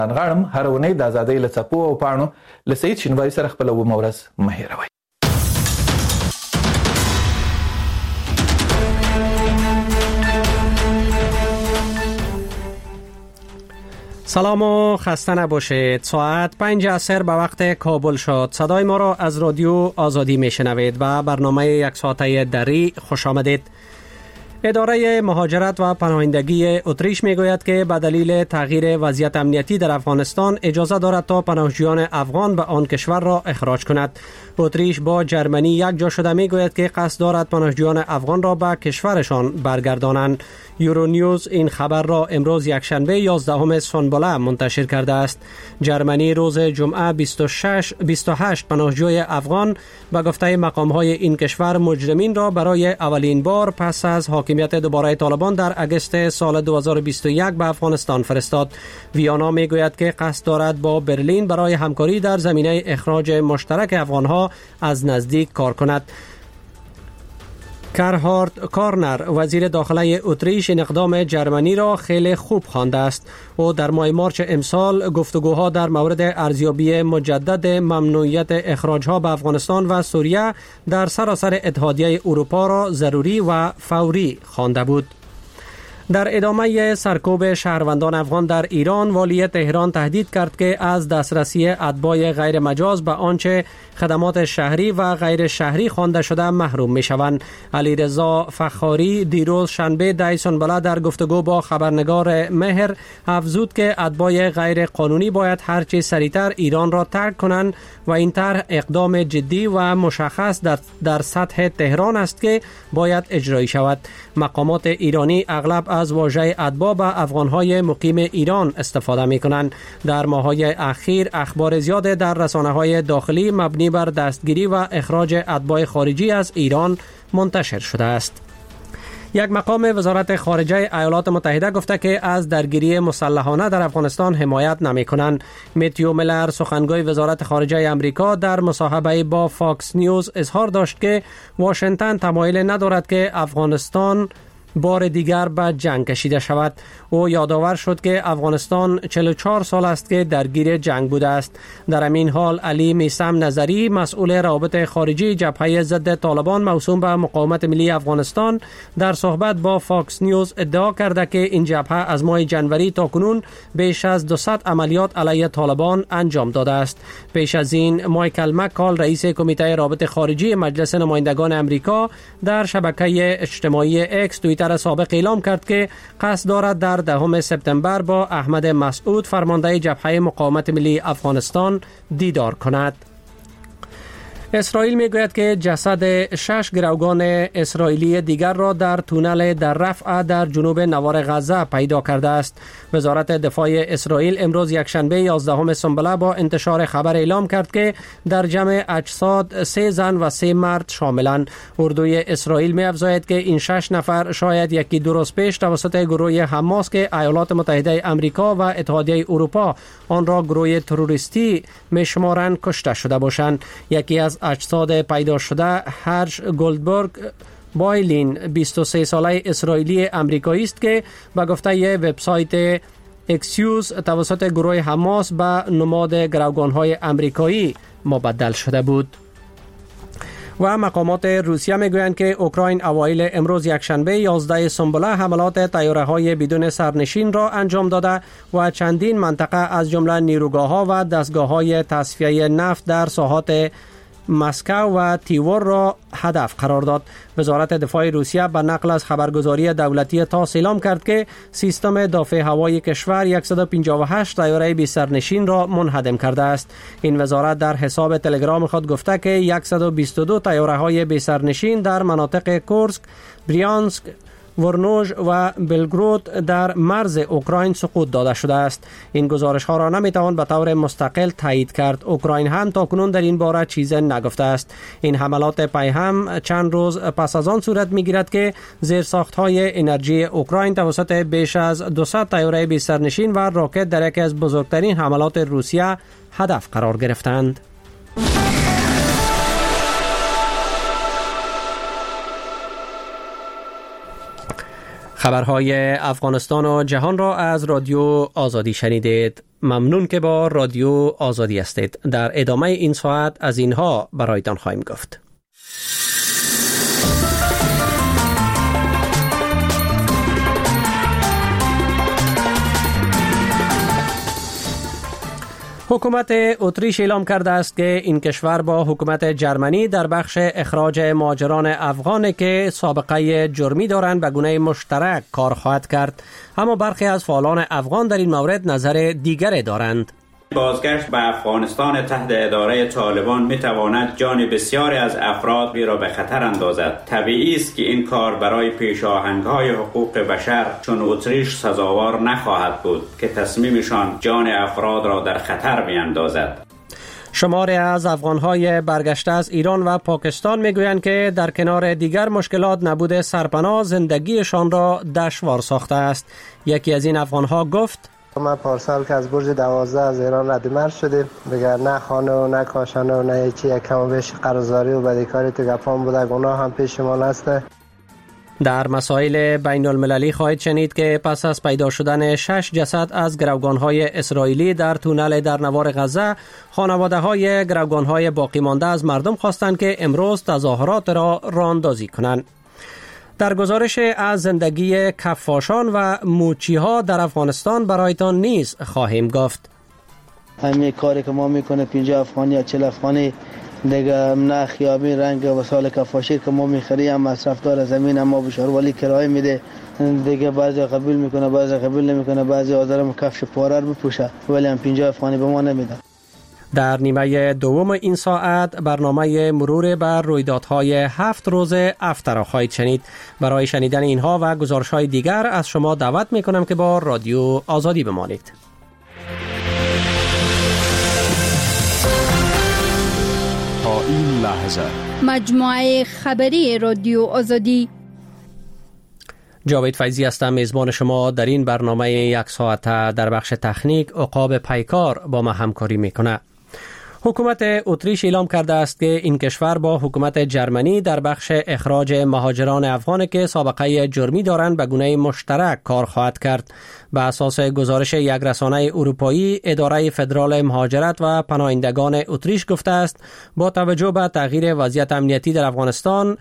غواړم هر ونې د ازادۍ له څپو او پاڼو له سید شینواري سره خپله ومورز مه هېروئ. سلام و خسته نباشید. ساعت 5 عصر به وقت کابل شد. صدای ما را از رادیو آزادی میشنوید و برنامه یک ساعته دری خوش آمدید. اداره مهاجرت و پناهندگی اتریش میگوید که به دلیل تغییر وضعیت امنیتی در افغانستان اجازه دارد تا پناهجویان افغان به آن کشور را اخراج کند. اتریش با جرمنی یک جا شده میگوید که قصد دارد پناهجویان افغان را به کشورشان برگردانند. یورونیوز این خبر را امروز یکشنبه 11 سنبله منتشر کرده است. جرمنی روز جمعه 28 پناهجوی افغان به گفته مقام‌های این کشور مجرمین را برای اولین بار پس از حاکمیت دوباره طالبان در اگست سال 2021 به افغانستان فرستاد. ویانا میگوید که قصد دارد با برلین برای همکاری در زمینه اخراج مشترک افغانها از نزدیک کار کند. کرهارد کارنر وزیر داخله اتریش این اقدام جرمنی را خیلی خوب خوانده است. او در ماه مارچ امسال گفتگوها در مورد ارزیابی مجدد ممنوعیت اخراجها به افغانستان و سوریه در سراسر اتحادیه اروپا را ضروری و فوری خوانده بود. در ادامه سرکوب شهروندان افغان در ایران، والی تهران تهدید کرد که از دسترسی اتباع غیر مجاز به آنچه خدمات شهری و غیر شهری خوانده شده محروم می شوند. علیرضا فخاری دیروز شنبه 10 سنبله در گفتگو با خبرنگار مهر افزود که اتباع غیر قانونی باید هرچه سریعتر ایران را ترک کنند و این طرح اقدام جدی و مشخص در سطح تهران است که باید اجرایی شود. مقامات ایرانی اغلب از واژه اتباع به افغانهای مقیم ایران استفاده می کنند. در ماه‌های اخیر اخبار زیاد در رسانه‌های داخلی مبنی بر دستگیری و اخراج اتباع خارجی از ایران منتشر شده است. یک مقام وزارت خارجه ایالات متحده گفته که از درگیری مسلحانه در افغانستان حمایت نمی کنند. متیو میلر سخنگوی وزارت خارجه امریکا در مصاحبه با فاکس نیوز اظهار داشت که واشنگتن تمایل ندارد که افغانستان بار دیگر به جنگ کشیده شود. او یادآور شد که افغانستان 44 سال است که درگیر جنگ بوده است. در همین حال علی میثم نظری مسئول روابط خارجی جبهه ضد طالبان موسوم به مقاومت ملی افغانستان در صحبت با فاکس نیوز ادعا کرده که این جبهه از ماه جنوری تا کنون بیش از 200 عملیات علیه طالبان انجام داده است. پیش از این مایکل مکال رئیس کمیته روابط خارجی مجلس نمایندگان امریکا در شبکه اجتماعی اکس توییتر سابق اعلام کرد که قصد دارد در 10 سپتامبر با احمد مسعود فرمانده جبهه مقاومت ملی افغانستان دیدار کند. اسرائیل میگوید که جسد 6 گروگان اسرائیلی دیگر را در تونل در رفح در جنوب نوار غزه پیدا کرده است. وزارت دفاع اسرائیل امروز یکشنبه 11 سنبله با انتشار خبر اعلام کرد که در جمع اجساد 3 زن و 3 مرد شاملند. اردوی اسرائیل می‌افزاید که این 6 نفر شاید یکی 2 روز پیش توسط گروه حماس که ایالات متحده آمریکا و اتحادیه اروپا آن را گروه تروریستی می‌شمارند کشته شده باشند. یکی از اجساد پیدا شده هرش گولدبرگ بایلین 23 ساله اسرائیلی امریکایی است که به گفته وبسایت اکسیوز توسط گروه حماس به نماد گروگان‌های امریکایی مبدل شده بود. و مقامات روسیه میگویند که اوکراین اوایل امروز یکشنبه 11 سنبله حملات طیاره‌های بدون سرنشین را انجام داده و چندین منطقه از جمله نیروگاه‌ها و دستگاه‌های تصفیه نفت در ساحات مسکو و تیور را هدف قرار داد. وزارت دفاع روسیه به نقل از خبرگزاری دولتی تاس اعلام کرد که سیستم دفاع هوایی کشور 158 طیاره بی سرنشین را منهدم کرده است. این وزارت در حساب تلگرام خود گفته که 122 طیاره‌های بی سرنشین در مناطق کورسک، بریانسک، ورنوژ و بلگرود در مرز اوکراین سقوط داده شده است. این گزارش ها را نمیتوان به طور مستقل تایید کرد. اوکراین هم تاکنون در این باره چیزی نگفته است. این حملات پی هم چند روز پس از آن صورت میگیرد که زیرساخت های انرژی اوکراین توسط بیش از 200 طیاره بی سرنشین و راکت در یکی از بزرگترین حملات روسیه هدف قرار گرفتند. خبرهای افغانستان و جهان را از رادیو آزادی شنیدید. ممنون که با رادیو آزادی هستید. در ادامه این ساعت از اینها برایتان خواهیم گفت. حکومت اتریش اعلام کرده است که این کشور با حکومت جرمنی در بخش اخراج مهاجران افغان که سابقه جرمی دارند به گونه مشترک کار خواهد کرد، اما برخی از فعالان افغان در این مورد نظر دیگری دارند. بازگشت به افغانستان تحت اداره طالبان میتواند جان بسیاری از افراد را به خطر اندازد. طبیعی است که این کار برای پیشاهنگ‌های حقوق بشر چون اتریش سزاوار نخواهد بود که تصمیمشان جان افراد را در خطر میاندازد. شماری از افغان‌های برگشته از ایران و پاکستان میگویند که در کنار دیگر مشکلات نبود سرپناه زندگیشان را دشوار ساخته است. یکی از این افغان‌ها گفت: ما پارسال که از برج 12 از ایران رد مرز شدیم دیگر، نه خانه و نه کاشانه و نه چی، کم و بیش قرضداری و بدهکاری تو گپام بوده، گناه هم پیش ما هست. در مسائل بین المللی خواهید شنید که پس از پیدا شدن 6 جسد از گروگان‌های اسرائیلی در تونل در نوار غزه، خانواده‌های گروگان‌های باقی مانده از مردم خواستند که امروز تظاهرات را راه‌اندازی کنند. در گزارش از زندگی کفاشان و موچی‌ها در افغانستان برایتان نیز خواهیم گفت. همین کاری که ما میکنه 50 افغانی یا 40 افغانی دیگه نه خیابی رنگ وسایل کفاشی که ما میخریم مصرفدار زمین اما بشاروالی کرایه میده دیگه، بعضی قبول میکنه بعضی قبول نمیکنه، بعضی آدم کفش پاره رو بپوشه ولی هم 50 افغانی به ما نمیده. در نیمه دوم این ساعت برنامه مرور بر رویدادهای 7 روز افتر را خواهید شنید. برای شنیدن اینها و گزارش‌های دیگر از شما دعوت میکنم که با رادیو آزادی بمانید. تا این لحظه مجموعه خبری رادیو آزادی. جاوید فیضی هستم، میزبان شما در این برنامه یک ساعت. در بخش تکنیک عقاب پیکار با ما همکاری میکنه. حکومت اتریش اعلام کرده است که این کشور با حکومت جرمنی در بخش اخراج مهاجران افغان که سابقه جرمی دارند به گونه مشترک کار خواهد کرد. به اساس گزارش یک رسانه اروپایی، اداره فدرال مهاجرت و پناهندگان اتریش گفته است با توجه به تغییر وضعیت امنیتی در افغانستان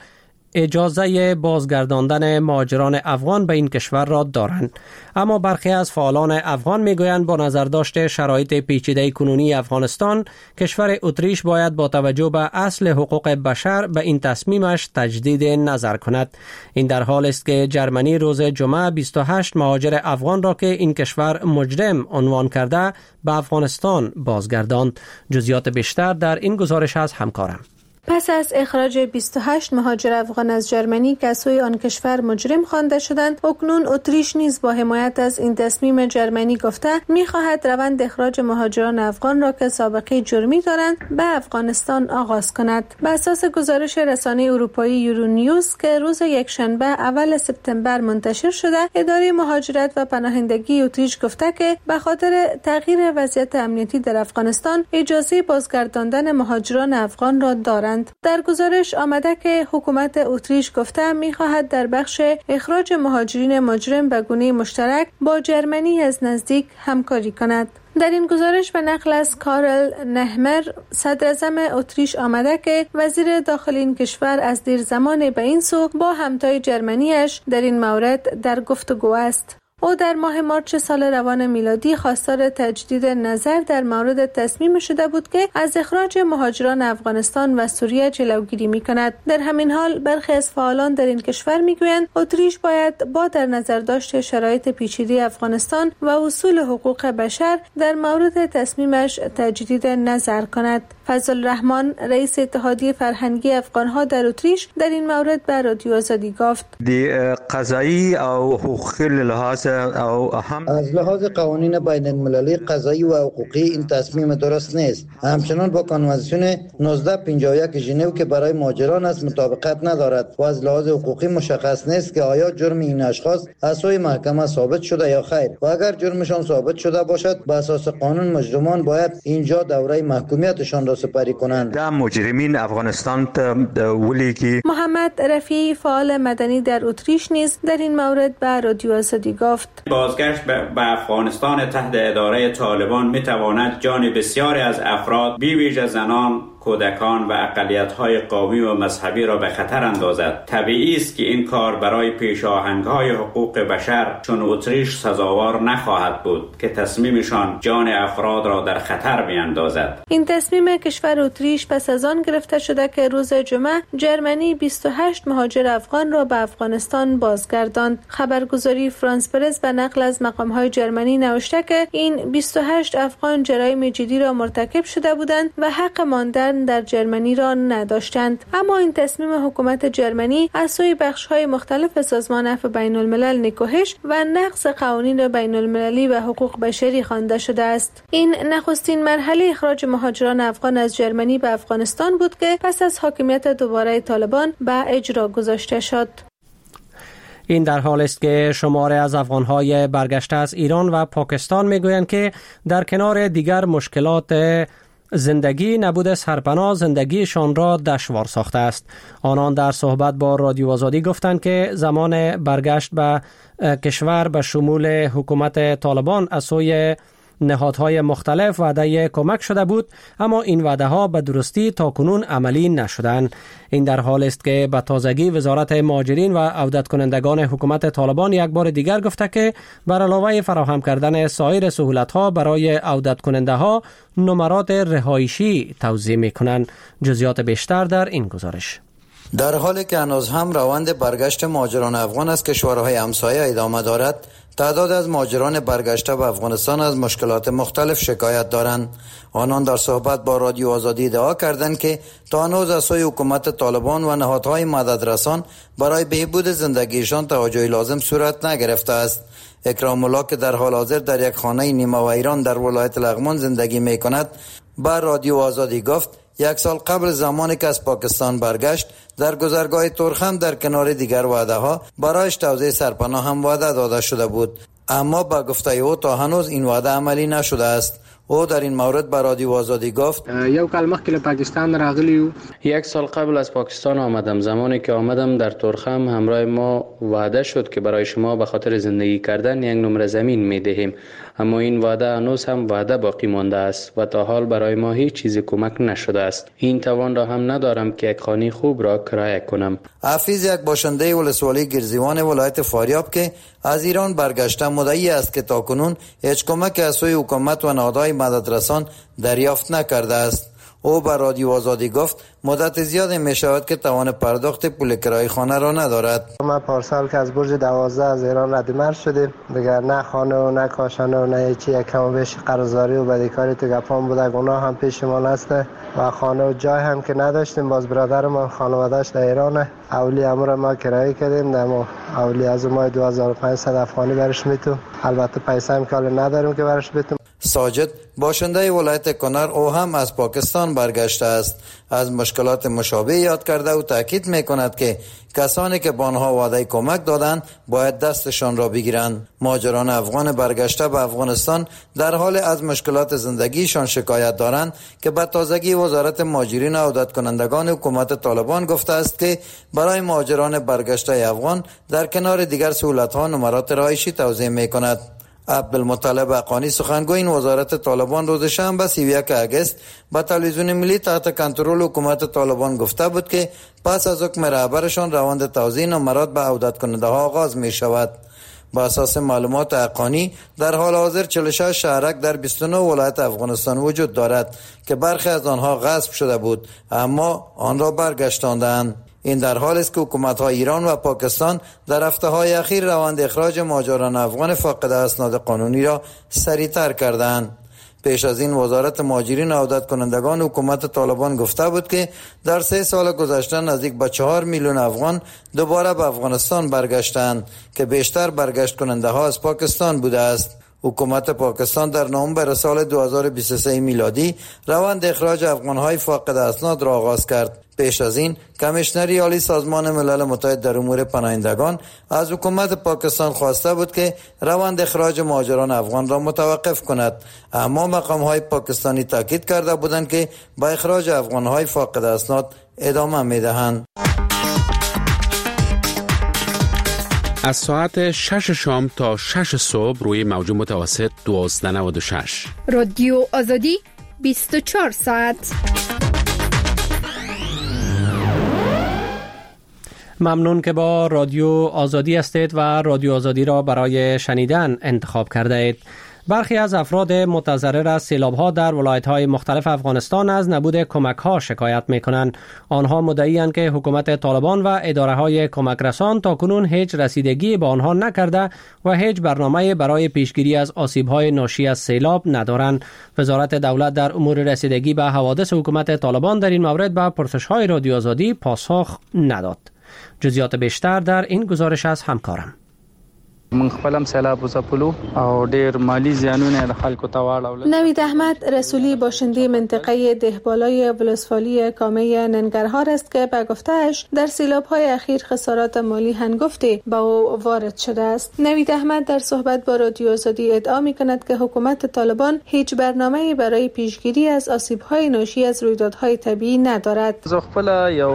اجازه بازگرداندن مهاجران افغان به این کشور را دارند، اما برخی از فعالان افغان میگویند با نظر داشته شرایط پیچیده کنونی افغانستان، کشور اتریش باید با توجه به اصل حقوق بشر به این تصمیمش تجدید نظر کند. این در حال است که جرمنی روز جمعه 28 مهاجر افغان را که این کشور مجرم عنوان کرده به افغانستان بازگرداند. جزئیات بیشتر در این گزارش از همکارم. پس از اخراج 28 مهاجر افغان از جرمنی که سوی آن کشور مجرم خوانده شدند، اکنون اتریش نیز با حمایت از این تصمیم جرمنی گفته می‌خواهد روند اخراج مهاجران افغان را که سابقه جرمی دارند به افغانستان آغاز کند. بر اساس گزارش رسانه اروپایی یورونیوز که روز یکشنبه اول سپتامبر منتشر شده، اداره مهاجرت و پناهندگی اتریش گفته که به خاطر تغییر وضعیت امنیتی در افغانستان اجازه بازگرداندن مهاجران افغان را دارند. در گزارش آمده که حکومت اتریش گفته می‌خواهد در بخش اخراج مهاجرین مجرم به گونه مشترک با جرمنی از نزدیک همکاری کند. در این گزارش به نقل از کارل نهمر صدر اعظم اتریش آمده که وزیر داخل این کشور از دیر زمان به این سو با همتای جرمنیش در این مورد در گفتگو است. او در ماه مارچ سال روان میلادی خواستار تجدید نظر در مورد تصمیم شده بود که از اخراج مهاجران افغانستان و سوریه جلوگیری می‌کند. در همین حال برخی از فعالان در این کشور می‌گویند اتریش باید با در نظر داشت شرایط پیچیده افغانستان و اصول حقوق بشر در مورد تصمیمش تجدید نظر کند. فضل الرحمن رئیس اتحادیه فرهنگی افغان‌ها در اتریش در این مورد به رادیو آزادی گفت: قضایی او حقوقی لحاظ از لحاظ قوانین بین المللی قضایی و حقوقی این تصمیم درست نیست. همچنان با کنوانسیون 1951 ژنو که برای مهاجران است مطابقت ندارد و از لحاظ حقوقی مشخص نیست که آیا جرم این اشخاص از سوی محکمه ثابت شده یا خیر، و اگر جرمشان ثابت شده باشد به اساس قانون مجرمان باید اینجا دوره محکومیتشان را سپری کنند. مجرمین افغانستان ولیگی. محمد رفیعی فعال مدنی در اتریش نیز در این مورد به رادیو آزادی گفت: گفت. بازگشت به افغانستان تحت اداره طالبان میتواند جان بسیاری از افراد بی ویژه زنان، کودکان و اقلیت‌های قومی و مذهبی را به خطر اندازد. طبیعی است که این کار برای پیشاهنگ‌های حقوق بشر چون اتریش سزاوار نخواهد بود که تصمیمشان جان افراد را در خطر می‌اندازد. این تصمیم کشور اتریش پس از آن گرفته شده که روز جمعه جرمنی 28 مهاجر افغان را به افغانستان بازگرداند. خبرگزاری فرانس پرس به نقل از مقام‌های جرمنی نوشته که این 28 افغان جرایم جدی را مرتکب شده بودند و حق ماندن در جرمنی را نداشتند. اما این تصمیم حکومت جرمنی از سوی بخش‌های مختلف سازمان عفو بین الملل نکوهش و نقض قوانین بین المللی و حقوق بشری خوانده شده است. این نخستین مرحله اخراج مهاجران افغان از جرمنی به افغانستان بود که پس از حاکمیت دوباره طالبان به اجرا گذاشته شد. این در حال است که شماره از افغان‌های برگشته از ایران و پاکستان میگویند که در کنار دیگر مشکلات زندگی، نبود سرپناه زندگیشان را دشوار ساخته است. آنان در صحبت با رادیو آزادی گفتند که زمان برگشت به کشور به شمول حکومت طالبان از سوی نهادهای مختلف وعده کمک شده بود، اما این وعده ها به درستی تا کنون عملی نشدند. این در حال است که به تازگی وزارت مهاجرین و عودت کنندگان حکومت طالبان یک بار دیگر گفته که بر علاوه فراهم کردن سایر سهولت ها برای عودت کننده ها نمرات رهایشی توزیع می کنند. جزئیات بیشتر در این گزارش. در حالی که هنوز هم روند برگشت مهاجران افغان از کشورهای همسایه ادامه دارد، تعداد از مهاجران برگشته به افغانستان از مشکلات مختلف شکایت دارند. آنان در صحبت با رادیو آزادی ادعا کردند که تا هنوز از سوی حکومت طالبان و نهادهای مددرسان برای بهبود زندگیشان توجه لازم صورت نگرفته است. اکرام الله که در حال حاضر در یک خانه نیمه ویران در ولایت لغمان زندگی می کند، با رادیو آزادی گفت یک سال قبل زمانی که از پاکستان برگشت در گذرگاه ترخم در کنار دیگر وعده ها برایش توزیع سرپناه هم وعده داده شده بود، اما با گفته او تا هنوز این وعده عملی نشده است. او در این مورد به رادیو آزادی گفت یو کال مخکې پاکستان راغلی، یک سال قبل از پاکستان آمدم. زمانی که آمدم در ترخم همراه ما وعده شد که برای شما به خاطر زندگی کردن یک نمره زمین می دهیم، اما این وعده هنوز هم وعده باقی مانده است و تا حال برای ما هیچ چیزی کمک نشده است. این توان را هم ندارم که یک خانه خوب را کرایه کنم. حفیظ، یک باشنده ولسوالی گرزیوان ولایت فاریاب که از ایران برگشته، مدعی است که تاکنون هیچ کمک از سوی حکومت و نهادهای مددرسان دریافت نکرده است. او به رادیو آزادی گفت مدت زیاد می شود که توان پرداخت پول کرایه خانه را ندارد. ما پارسال که از برج 12 از ایران رد مرز شدیم، دیگر نه خانه و نه کاشانه و نه چی، یک کم و بیش قرضداری و بدهکاری تو گپام بوده. گناه هم پیش ما هست و خانه و جای هم که نداشتیم. باز برادر ما خانواده‌اش در ایران، اولی امور ما کرایه کردیم، دمو اولی از ما 2500 افغانی برش میتو. البته پیسه هم که نداریم که برش بتیم. ساجد، باشنده ولایت کنر، او هم از پاکستان برگشته است. از مشکلات مشابه یاد کرده و تاکید میکند که کسانی که به آنها وعده کمک دادند باید دستشان را بگیرند. مهاجران افغان برگشته به افغانستان در حال از مشکلات زندگیشان شکایت دارند که به تازگی وزارت مهاجرین و عودت کنندگان حکومت طالبان گفته است که برای مهاجران برگشته افغان در کنار دیگر سهولت‌ها نمرات رهایشی توزیع میکند. عبدالمطلب حقانی، سخنگوی وزارت طالبان، روز شنبه 31 اگست به تلویزیون ملی تحت کنترل حکومت طالبان گفته بود که پس از حکم رهبرشان روند توزیع نمرات به عودت کننده ها آغاز می شود. با اساس معلومات حقانی در حال حاضر 46 شهرک در 29 ولایت افغانستان وجود دارد که برخی از آنها غصب شده بود اما آن را برگشتاندند. این در حال است که حکومت‌های ایران و پاکستان در هفته‌های اخیر روند اخراج مهاجران افغان فاقد اسناد قانونی را سریع‌تر کردند. پیش از این وزارت مهاجرین و عودت کنندگان حکومت طالبان گفته بود که در 3 سال گذشته نزدیک به 4 میلیون افغان دوباره به افغانستان برگشتند که بیشتر برگشت کننده ها از پاکستان بوده است. حکومت پاکستان در نوامبر سال 2023 میلادی روند اخراج افغان‌های فاقد اسناد را آغاز کرد. پیش از این کمیشنری عالی سازمان ملل متحد در امور پناهندگان از حکومت پاکستان خواسته بود که روند اخراج مهاجران افغان را متوقف کند، اما مقام‌های پاکستانی تاکید کرده بودند که با اخراج افغان‌های فاقد اسناد ادامه می‌دهند. از ساعت 6 شام تا 6 صبح روی موج متوسط 1296. رادیو آزادی 24 ساعت. ممنون که با رادیو آزادی هستید و رادیو آزادی را برای شنیدن انتخاب کرده اید. برخی از افراد متضرر از سیلاب‌ها در ولایت‌های مختلف افغانستان از نبود کمک‌ها شکایت می‌کنند. آنها مدعی‌اند که حکومت طالبان و اداره‌های کمک رسان تاکنون هیچ رسیدگی به آنها نکرده و هیچ برنامه‌ای برای پیشگیری از آسیب‌های ناشی از سیلاب ندارند. وزارت دولت در امور رسیدگی به حوادث حکومت طالبان در این مورد به پرسش‌های رادیو آزادی پاسخ نداد. جزئیات بیشتر در این گزارش از همکارم. من خپلم سیلاب وزپلو او ډیر مالی زیانونه د خلکو ته واړول. نوید احمد رسولی باشنده منطقه دهبالای ولسوالی کامه ننگرهار است که به گفته‌اش در سیلاب‌های اخیر خسارات مالی هنگفتی به او وارد شده است. نوید احمد در صحبت با رادیو آزادی ادعا می‌کند که حکومت طالبان هیچ برنامه‌ای برای پیشگیری از آسیب‌های ناشی از رویدادهای طبیعی ندارد. زه خپل یو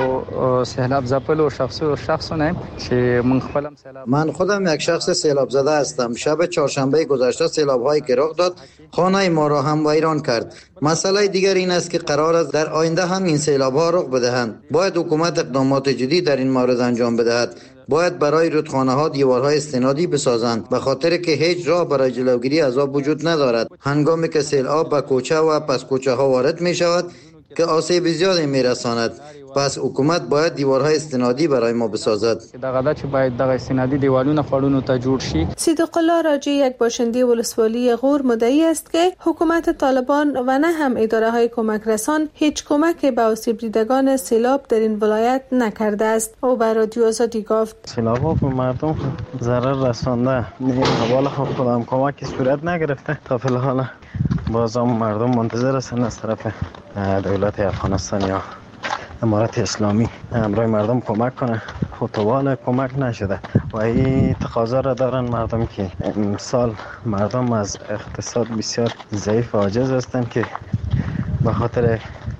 سیلاب زپلو شخصونه چې من خپلم سیلاب من خودم یک شخص سیلاب زده هستم. شب چهارشنبه گذشته سیلاب هایی که رخ داد خانه ما را هم ویران کرد. مسئله دیگر این است که قرار است در آینده هم این سیلاب ها رخ بدهند. باید حکومت اقدامات جدی در این مورد انجام بدهد. باید برای رودخانه ها دیوارهای استنادی بسازند به خاطر که هیچ راه برای جلوگیری از آب وجود ندارد. هنگامی که سیل آب به کوچه و پس کوچه ها وارد می شود که آسیب زیادی می رساند. پس حکومت باید دیوارهای استنادی برای ما بسازد. دغه چې باید دغه استنادی دیوالونه خړونو ته جوړ شي. صدیق الله راجی یک باشنده ولسوالی غور مدعی است که حکومت طالبان و نه هم اداره‌های کمک رسان هیچ کمک به آسیب دیدگان سیلاب در این ولایت نکرده است. او به رادیو آزادی گفت سیلاب‌ها به مردم ضرر رسانده. حواله خودم کمکی صورت نگرفته. تا فعلا بازم مردم منتظر هستند از طرف دولت افغانستان یا امارت اسلامی همراه مردم کمک کنه. خطوال کمک نشده و این تقاضا را دارن مردم که امسال مردم از اقتصاد بسیار ضعیف و عاجز هستند که به خاطر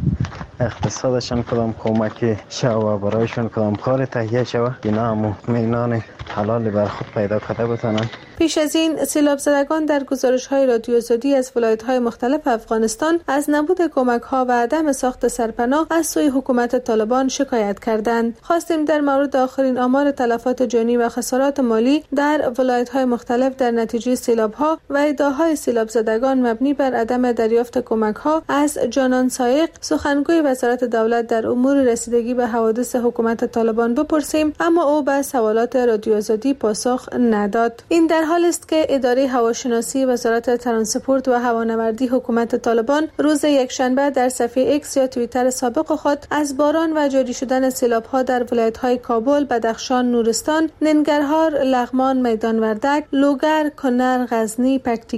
اقتصادشان کدام کمکی شو برایشان کدام کار تهیه شو اینا هم مطمئنان حلال بر خود پیدا کرده بتانند. پیش از این سیلاب زدگان در گزارش‌های رادیو آزادی از ولایت‌های مختلف افغانستان از نبود کمک‌ها و عدم ساخت سرپناه از سوی حکومت طالبان شکایت کردند. خواستیم در مورد آخرین آمار تلفات جانی و خسارات مالی در ولایت‌های مختلف در نتیجه سیلاب‌ها و ادعاهای سیلاب زدگان مبنی بر عدم دریافت کمک‌ها از جانان سایق سخنگوی وزارت دولت در امور رسیدگی به حوادث حکومت طالبان بپرسیم، اما او به سوالات رادیو آزادی پاسخ نداد. این در حال است که اداره هواشناسی وزارت ترانسپورت و هوانوردی حکومت طالبان روز یکشنبه در صفحه ایکس یا توییتر سابق خود از باران و جاری شدن سیلاب‌ها در ولایت‌های کابل، بدخشان، نورستان، ننگرهار، لغمان، میدان وردک، لوگر، کنر، غزنی،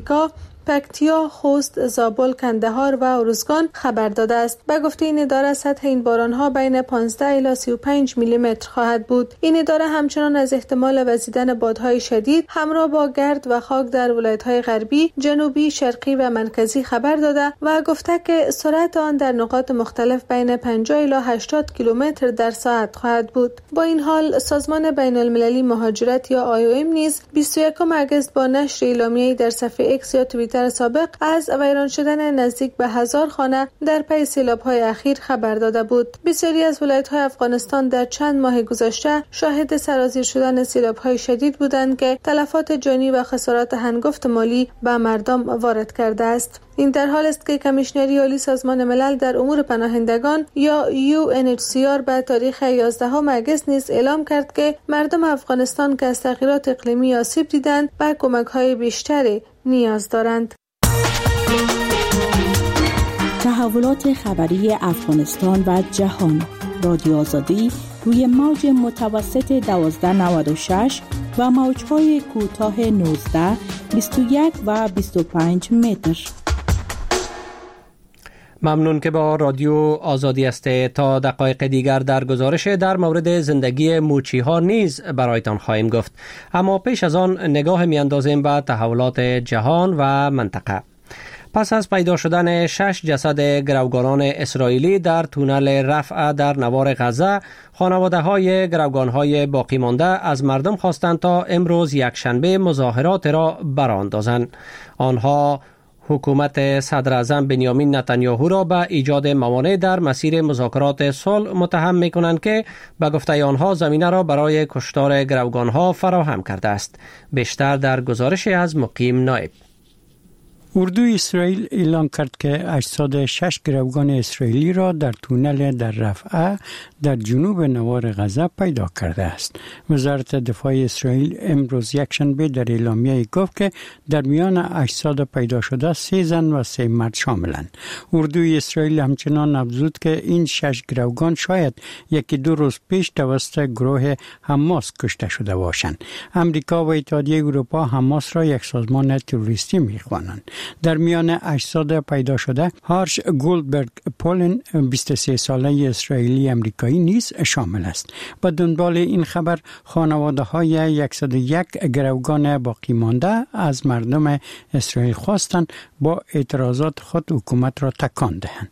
پکتیا، خوست، زابل، کندهار و ارزگان خبر داده است. به گفته این اداره سطح این باران‌ها بین 15 الی 35 میلی متر خواهد بود. این اداره همچنان از احتمال وزیدن بادهای شدید همراه با گرد و خاک در ولایت‌های غربی، جنوبی، شرقی و مرکزی خبر داده و گفته که سرعت آن در نقاط مختلف بین 50 الی 80 کیلومتر در ساعت خواهد بود. با این حال سازمان بین‌المللی مهاجرت یا IOM نیز 21 اگست با نشر اعلامیه‌ای در صفحه ایکس یا توییتر سابق از ویران شدن نزدیک به 1000 خانه در پی سیلاب‌های اخیر خبر داده بود. بسیاری از ولایت‌های افغانستان در چند ماه گذشته شاهد سرازیر شدن سیلاب‌های شدید بودند که تلفات جانی و خسارات هنگفت مالی به مردم وارد کرده است. این در حال است که کمیشنری عالی سازمان ملل در امور پناهندگان یا UNHCR به تاریخ 11 اگست نیز اعلام کرد که مردم افغانستان که از تغییرات اقلیمی آسیب دیدند به کمک‌های بیشتری نیاز دارند. تحولات خبری افغانستان و جهان. رادیو آزادی روی موج متوسط 1296 و موج‌های کوتاه 19، 21 و 25 متر. ممنون که با رادیو آزادی هستید. تا دقایق دیگر در گزارش در مورد زندگی موچی ها نیز برایتان خواهیم گفت، اما پیش از آن نگاه میاندازیم به تحولات جهان و منطقه. پس از پیدا شدن 6 جسد گروگانان اسرائیلی در تونل رفح در نوار غزه، خانواده‌های گروگان‌های باقی مانده از مردم خواستند تا امروز یکشنبه مظاهرات را براندازند. آنها حکومت صدر اعظم بنیامین نتانیاهو را به ایجاد موانع در مسیر مذاکرات صلح متهم می‌کنند که به گفته آنها زمینه را برای کشتار گروگان‌ها فراهم کرده است. بیشتر در گزارش از مقیم نائب. اردوی اسرائیل اعلام کرد که اجساد 6 گروگان اسرائیلی را در تونل در رفح در جنوب نوار غزه پیدا کرده است. وزارت دفاع اسرائیل امروز یکشنبه در اعلامیه گفت که در میان اجساد پیدا شده 3 زن و 3 مرد شاملند. اردوی اسرائیل همچنان افزود که این 6 گروگان شاید 1-2 روز پیش توسط گروه حماس کشته شده باشند. امریکا و اتحادیه اروپا حماس را یک سازمان تروریستی می‌خوانند. در میان اجساد پیدا شده هارش گولدبرگ پولن 23 ساله اسرائیلی امریکایی نیز شامل است. به دنبال این خبر خانواده‌های 101 گروگان باقی مانده از مردم اسرائیل خواستند با اعتراضات خود حکومت را تکان دهند.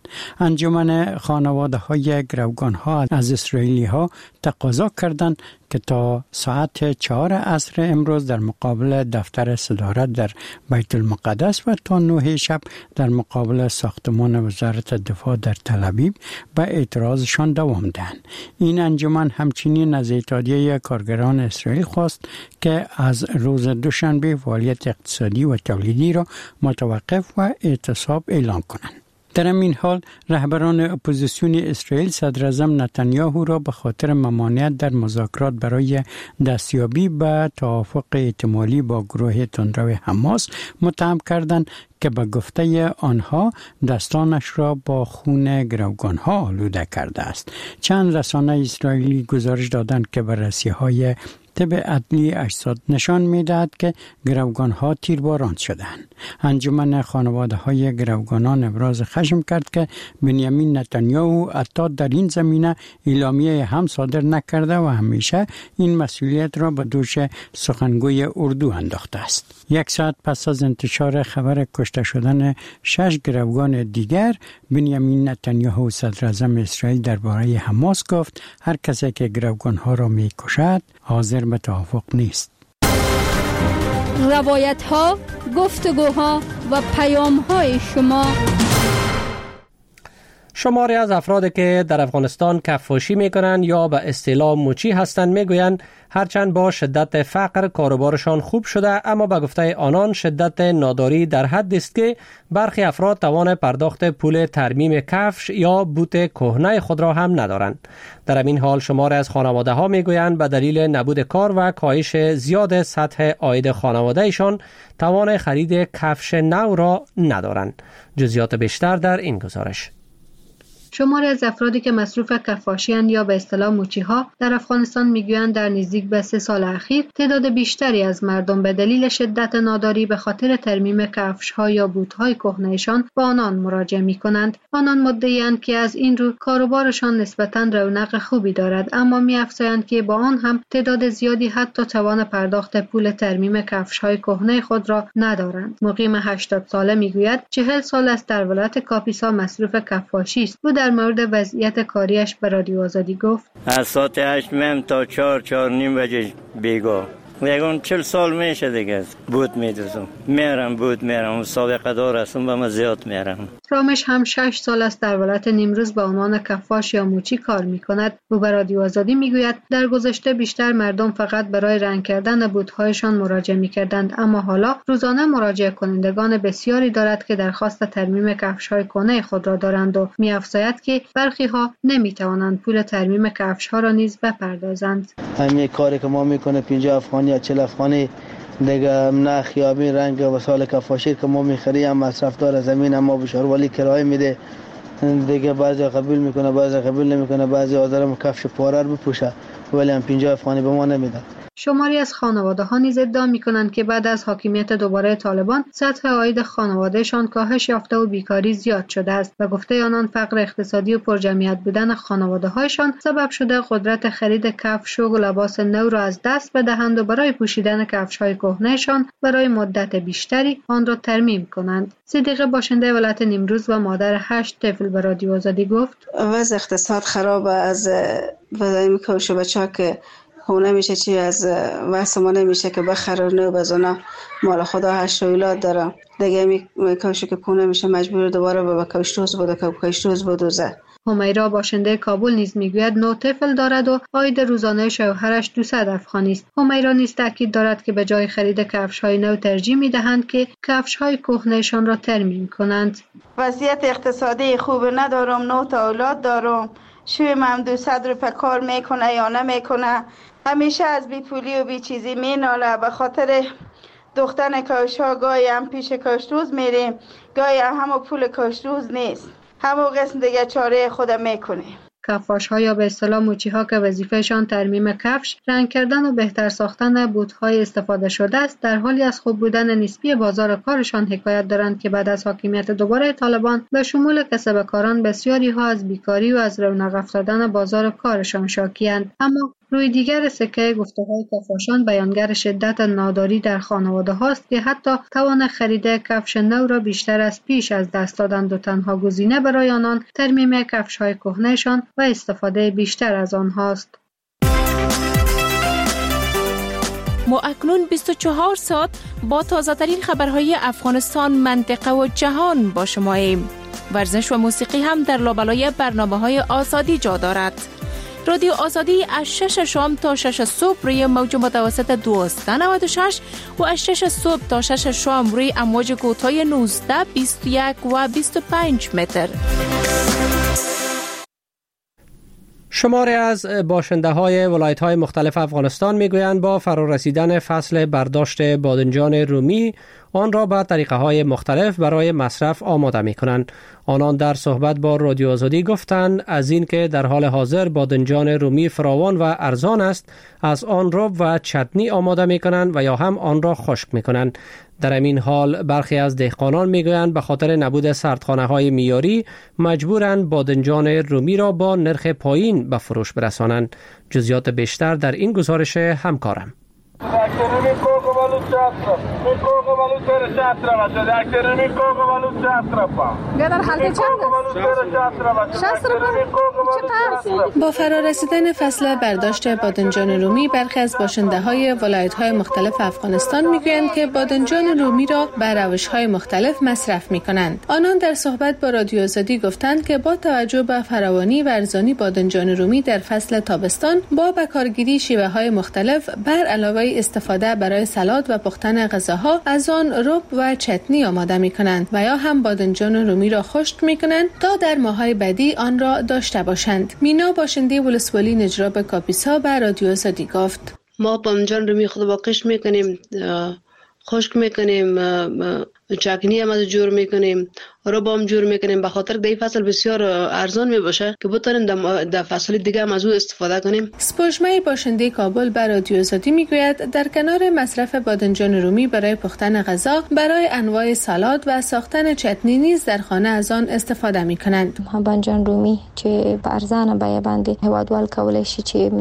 انجمن خانواده‌های گروگان‌ها از اسرائیلی‌ها تقاضا کردند که تا ساعت 4 عصر امروز در مقابل دفتر صدارت در بیت المقدس و تا 9 شب در مقابل ساختمان وزارت دفاع در تل ابیب به اعتراضشان دوام دهند. این انجمن همچنین از اتحادیه کارگران اسرائیل خواست که از روز دوشنبه فعالیت اقتصادی و تولیدی را متوقف و اعتصاب اعلام کنند. در این حال رهبران اپوزیسیون اسرائیل صدر اعظم نتانیاهو را به خاطر ممانعت در مذاکرات برای دستیابی به توافق احتمالی با گروه تندرو حماس متهم کردند که به گفته آنها دستانش را با خون گروگان‌ها آلوده کرده است. چند رسانه اسرائیلی گزارش دادند که بررسی‌های طب عدلی اجساد نشان می‌دهد که گروگان‌ها تیرباران شدند. انجمن خانواده‌های گروگانان ابراز خشم کرد که بنیامین نتانیاهو حتی در این زمینه اعلامیه هم صادر نکرده و همیشه این مسئولیت را به دوش سخنگوی اردو انداخته است. 1 ساعت پس از انتشار خبر کشته شدن 6 گروگان دیگر، بنیامین نتانیاهو صدر اعظم اسرائیل درباره حماس گفت هر کسی که گروگان‌ها را می‌کشد حاضر به توافق نیست. روایت ها، گفتگوها و پیام های شما. شماری از افرادی که در افغانستان کفاشی میکنند یا به اصطلاح موچی هستند میگویند هرچند با شدت فقر کاروبارشان خوب شده، اما به گفته آنان شدت ناداری در حدی است که برخی افراد توان پرداخت پول ترمیم کفش یا بوت کهنه خود را هم ندارند. در این حال شماری از خانواده ها میگویند به دلیل نبود کار و کاهش زیاد سطح عاید خانواده ایشان توان خرید کفش نو را ندارند. جزئیات بیشتر در این گزارش. شماری از افرادی که مصروف کفاشی‌اند یا به اصطلاح موچی‌ها در افغانستان میگویند در نزدیک به 3 سال اخیر تعداد بیشتری از مردم به دلیل شدت ناداری به خاطر ترمیم کفش‌ها یا بوت‌های کهنه‌شان به آنان مراجعه می‌کنند. آنان مدعی‌اند که از این رو کاروبارشان نسبتاً رونق خوبی دارد، اما می‌افزایند که با آن هم تعداد زیادی حتی توان پرداخت پول ترمیم کفش‌های کهنه خود را ندارند. مقیم 80 ساله میگوید 40 سال است در ولایت کاپیسا مصروف کفاشی است. در مورد وضعیت کاریش به رادیو آزادی گفت از ساعت 8 میم تا 4-4:30 بجه بیگاه. یکون 40 سال میشه دیگه بود میدوزم میرم سابقه دار هستم و من زیاد میرم. رامش هم 6 سال است در ولایت نیمروز به عنوان کفاش یا موچی کار میکند. او به رادیو آزادی میگوید در گذشته بیشتر مردم فقط برای رنگ کردن بوت‌هایشان مراجعه میکردند، اما حالا روزانه مراجعه کنندگان بسیاری دارد که درخواست ترمیم کفش‌های کهنه خود را دارند و می‌افزاید که برخی ها نمیتوانند پول ترمیم کفش‌ها را نیز بپردازند. همین کاری که ما میکنه 50 افغانی یا 40 افغانی دیگه نه خیابی رنگ وسایل کفاشی که ما میخریم مصرفدار زمین ما به شهرولی کرایه میده دیگه، بعضی قبول میکنه بعضی قبول نمیکنه، بعضی آدم کفش پاره رو بپوشه ولی هم 50 افغانی به ما نمیده. شماری از خانواده‌ها نیز ادعا می‌کنند که بعد از حاکمیت دوباره طالبان سطح عاید خانوادهشان کاهش یافته و بیکاری زیاد شده است و گفته آنان فقر اقتصادی و پرجمعیت بودن خانواده‌هایشان سبب شده قدرت خرید کفش و لباس نو را از دست بدهند و برای پوشیدن کفش‌های کهنه‌شان برای مدت بیشتری آن را ترمیم کنند. صدیقه باشنده ولایت نیمروز و مادر 8 طفل به رادیو آزادی گفت: وضع اقتصاد خراب از وضعی میکوش بچه‌ها که خونه میشه چی از واسه نمیشه که بخرن و بزنه مال خدا 8 اولاد داره دیگه میکوشه که پونه میشه مجبور دوباره به کشتوز بوده که کشتوز بدوزه. همیرا باشنده کابل نیز میگوید 9 طفل دارد و عاید روزانه شوهرش 200 افغانی است. همیرا نیز تاکید دارد که به جای خرید کفش‌های نو ترجیح میدهند که کفش‌های کهنه‌شان را ترمیم کنند. وضعیت اقتصادی خوب ندارم، 9 تا اولاد دارم، شویم هم 200 روپیه کار میکنه یا نمیکنه، همیشه از بی پولی و بی چیزی میناله. به خاطر دختن کاشا گاهی هم پیش کاشتوز میریم، گاهی هم پول کاشتوز نیست، همون قسم دیگه چاره خودم میکنیم. کفاش‌ها یا به اصطلاح موچی‌ها که وظیفه‌شان ترمیم کفش، رنگ کردن و بهتر ساختن بوت‌های استفاده شده است، در حالی از خوب بودن نسبی بازار کارشان حکایت دارند که بعد از حاکمیت دوباره طالبان به شمول کسب کاران بسیاری‌ها از بیکاری و از رونق افتادن بازار کارشان شاکی‌اند. اما روی دیگر سکه گفته‌های کفاشان بیانگر شدت ناداری در خانواده هاست که حتی توان خرید کفش نو را بیشتر از پیش از دست دادند و تنها گزینه برای آنان ترمیم کفش‌های کهنه‌شان و استفاده بیشتر از آنهاست. ما اکنون 24 ساعت با تازه‌ترین خبرهای افغانستان، منطقه و جهان با شماییم. ورزش و موسیقی هم در لابلای برنامه‌های آزادی جا دارد. رادیو آزادی از 6 شام تا 6 صبح روی موج متوسط 1296 و از 6 صبح تا 6 شام روی امواج کوتاه 19، 21 و 25 متر. شماری از باشنده‌های ولایت‌های مختلف افغانستان می‌گویند با فرارسیدن فصل برداشت بادنجان رومی آن را به طریقه‌های مختلف برای مصرف آماده می‌کنند. آنان در صحبت با رادیو آزادی گفتند از این که در حال حاضر بادنجان رومی فراوان و ارزان است، از آن رب و چتنی آماده می‌کنند و یا هم آن را خشک می‌کنند. در این حال برخی از دهقانان میگویند به خاطر نبود سردخانه‌های معیاری مجبورند بادنجان رومی را با نرخ پایین به فروش برسانند. جزئیات بیشتر در این گزارش همکارم. با فرارسیدن فصل برداشت بادنجان رومی برخی از باشنده‌های ولایت‌های مختلف افغانستان می‌گویند که بادنجان رومی را به روش‌های مختلف مصرف می‌کنند. آنان در صحبت با رادیو آزادی گفتند که با توجه به فراوانی و ارزانی بادنجان رومی در فصل تابستان با بکارگیری شیوه‌های مختلف بر علاوه استفاده برای سالاد و پختن غذاها از آن رب و چتنی آماده می‌کنند و یا هم بادنجان رومی را خشک می‌کنند تا در ماه‌های بعدی آن را داشته باشند. مینا باشنده ولسوالی نجراب کاپیسا به رادیو آزادی گفت: ما بادنجان رومی خود با قشر می‌کنیم، خشک می‌کنیم، چکنی هم از جور می‌کنیم، رب هم جور می‌کنیم، به خاطر که این فصل بسیار ارزان می‌باشه که بتونیم در فصل دیگه هم از او استفاده کنیم. سپوږمۍ باشنده کابل به رادیو آزادی میگوید در کنار مصرف بادنجان رومی برای پختن غذا، برای انواع سالاد و ساختن چتنی نیز در خانه از آن استفاده می‌کنند. بادنجان رومی چې په ارزانه بیه باندې هوادوال کولای شي چې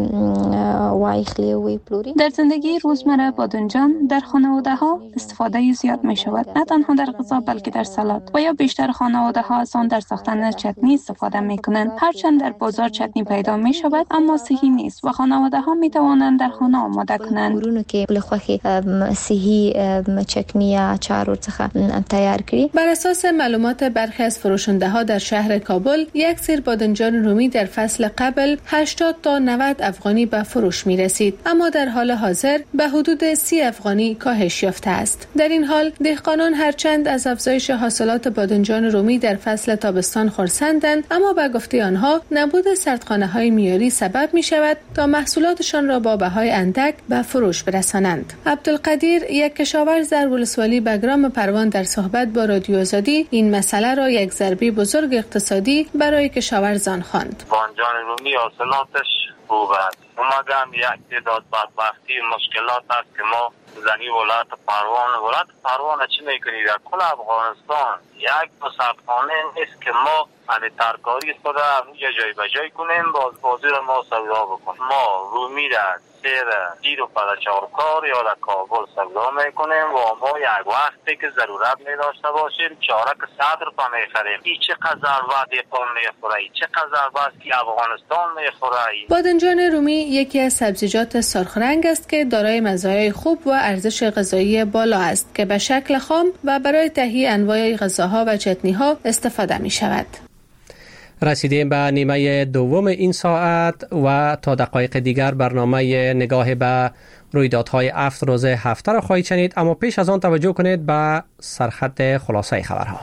وایخلی وی پلوری. در زندگی روزمره بادنجان در خانواده‌ها استفاده زیاد می‌شود، نه تنها در غذا بلکه در سالاد و یا بیشتر خانواده‌ها از آن در ساختن چتنی استفاده می‌کنند. هرچند در بازار چتنی پیدا می‌شود اما صحی نیست و خانواده‌ها می‌توانند در خانه آماده کنند. ورونو کې بل خوخي صحی چکنی اچار څخه تیار کړي. بر اساس معلومات برخی از فروشنده‌ها در شهر کابل، یک سیر بادنجان رومی در فصل قبل 80 تا 90 افغانی به فروش می‌رسید، اما در حال حاضر به حدود 30 افغانی کاهش یافته است. در این حال دهقانان هرچند از افزایش حاصلات بادنجان رومی در فصل تابستان خرسندند، اما به گفته آنها نبود سردخانه‌های معیاری سبب می‌شود تا محصولاتشان را با بهای اندک به فروش برسانند. عبدالقدیر، یک کشاورز در ولسوالی بگرام پروان، در صحبت با رادیو آزادی این مسئله را یک ضربه بزرگ اقتصادی برای کشاورزان خواند. بادنجان رومی حاصلاتش خوب است. مگم یک تعداد بدبختی مشکلات است که ما زنی ولایت پروان چی میکنید؟ در کل افغانستان یک مصرفخانه نیست که ما ترکاری خدا یه جای به جای کنیم بازی را ما سودا بکنیم. ما رومی را سیر دیر و پدچارکار یا در کابل سودا میکنیم و ما یک وقتی که ضرورت میداشته باشیم چارک 100 روپا میخریم. این چقدر وقت یکان میخوره؟ چقدر وقت که افغانستان میخوره؟ بادنجان رومی یکی از سبزیجات سرخ رنگ است که دارای مزایای خوب و ارزش غذایی بالا است که به شکل خام و برای تهیه انواع غذاها و چتنی‌ها استفاده می شود. رسیدیم به نیمه دوم این ساعت و تا دقایق دیگر برنامه نگاه به رویدادهای 7 روز هفته را خواهید شنید، اما پیش از آن توجه کنید به سرخط خلاصه خبرها.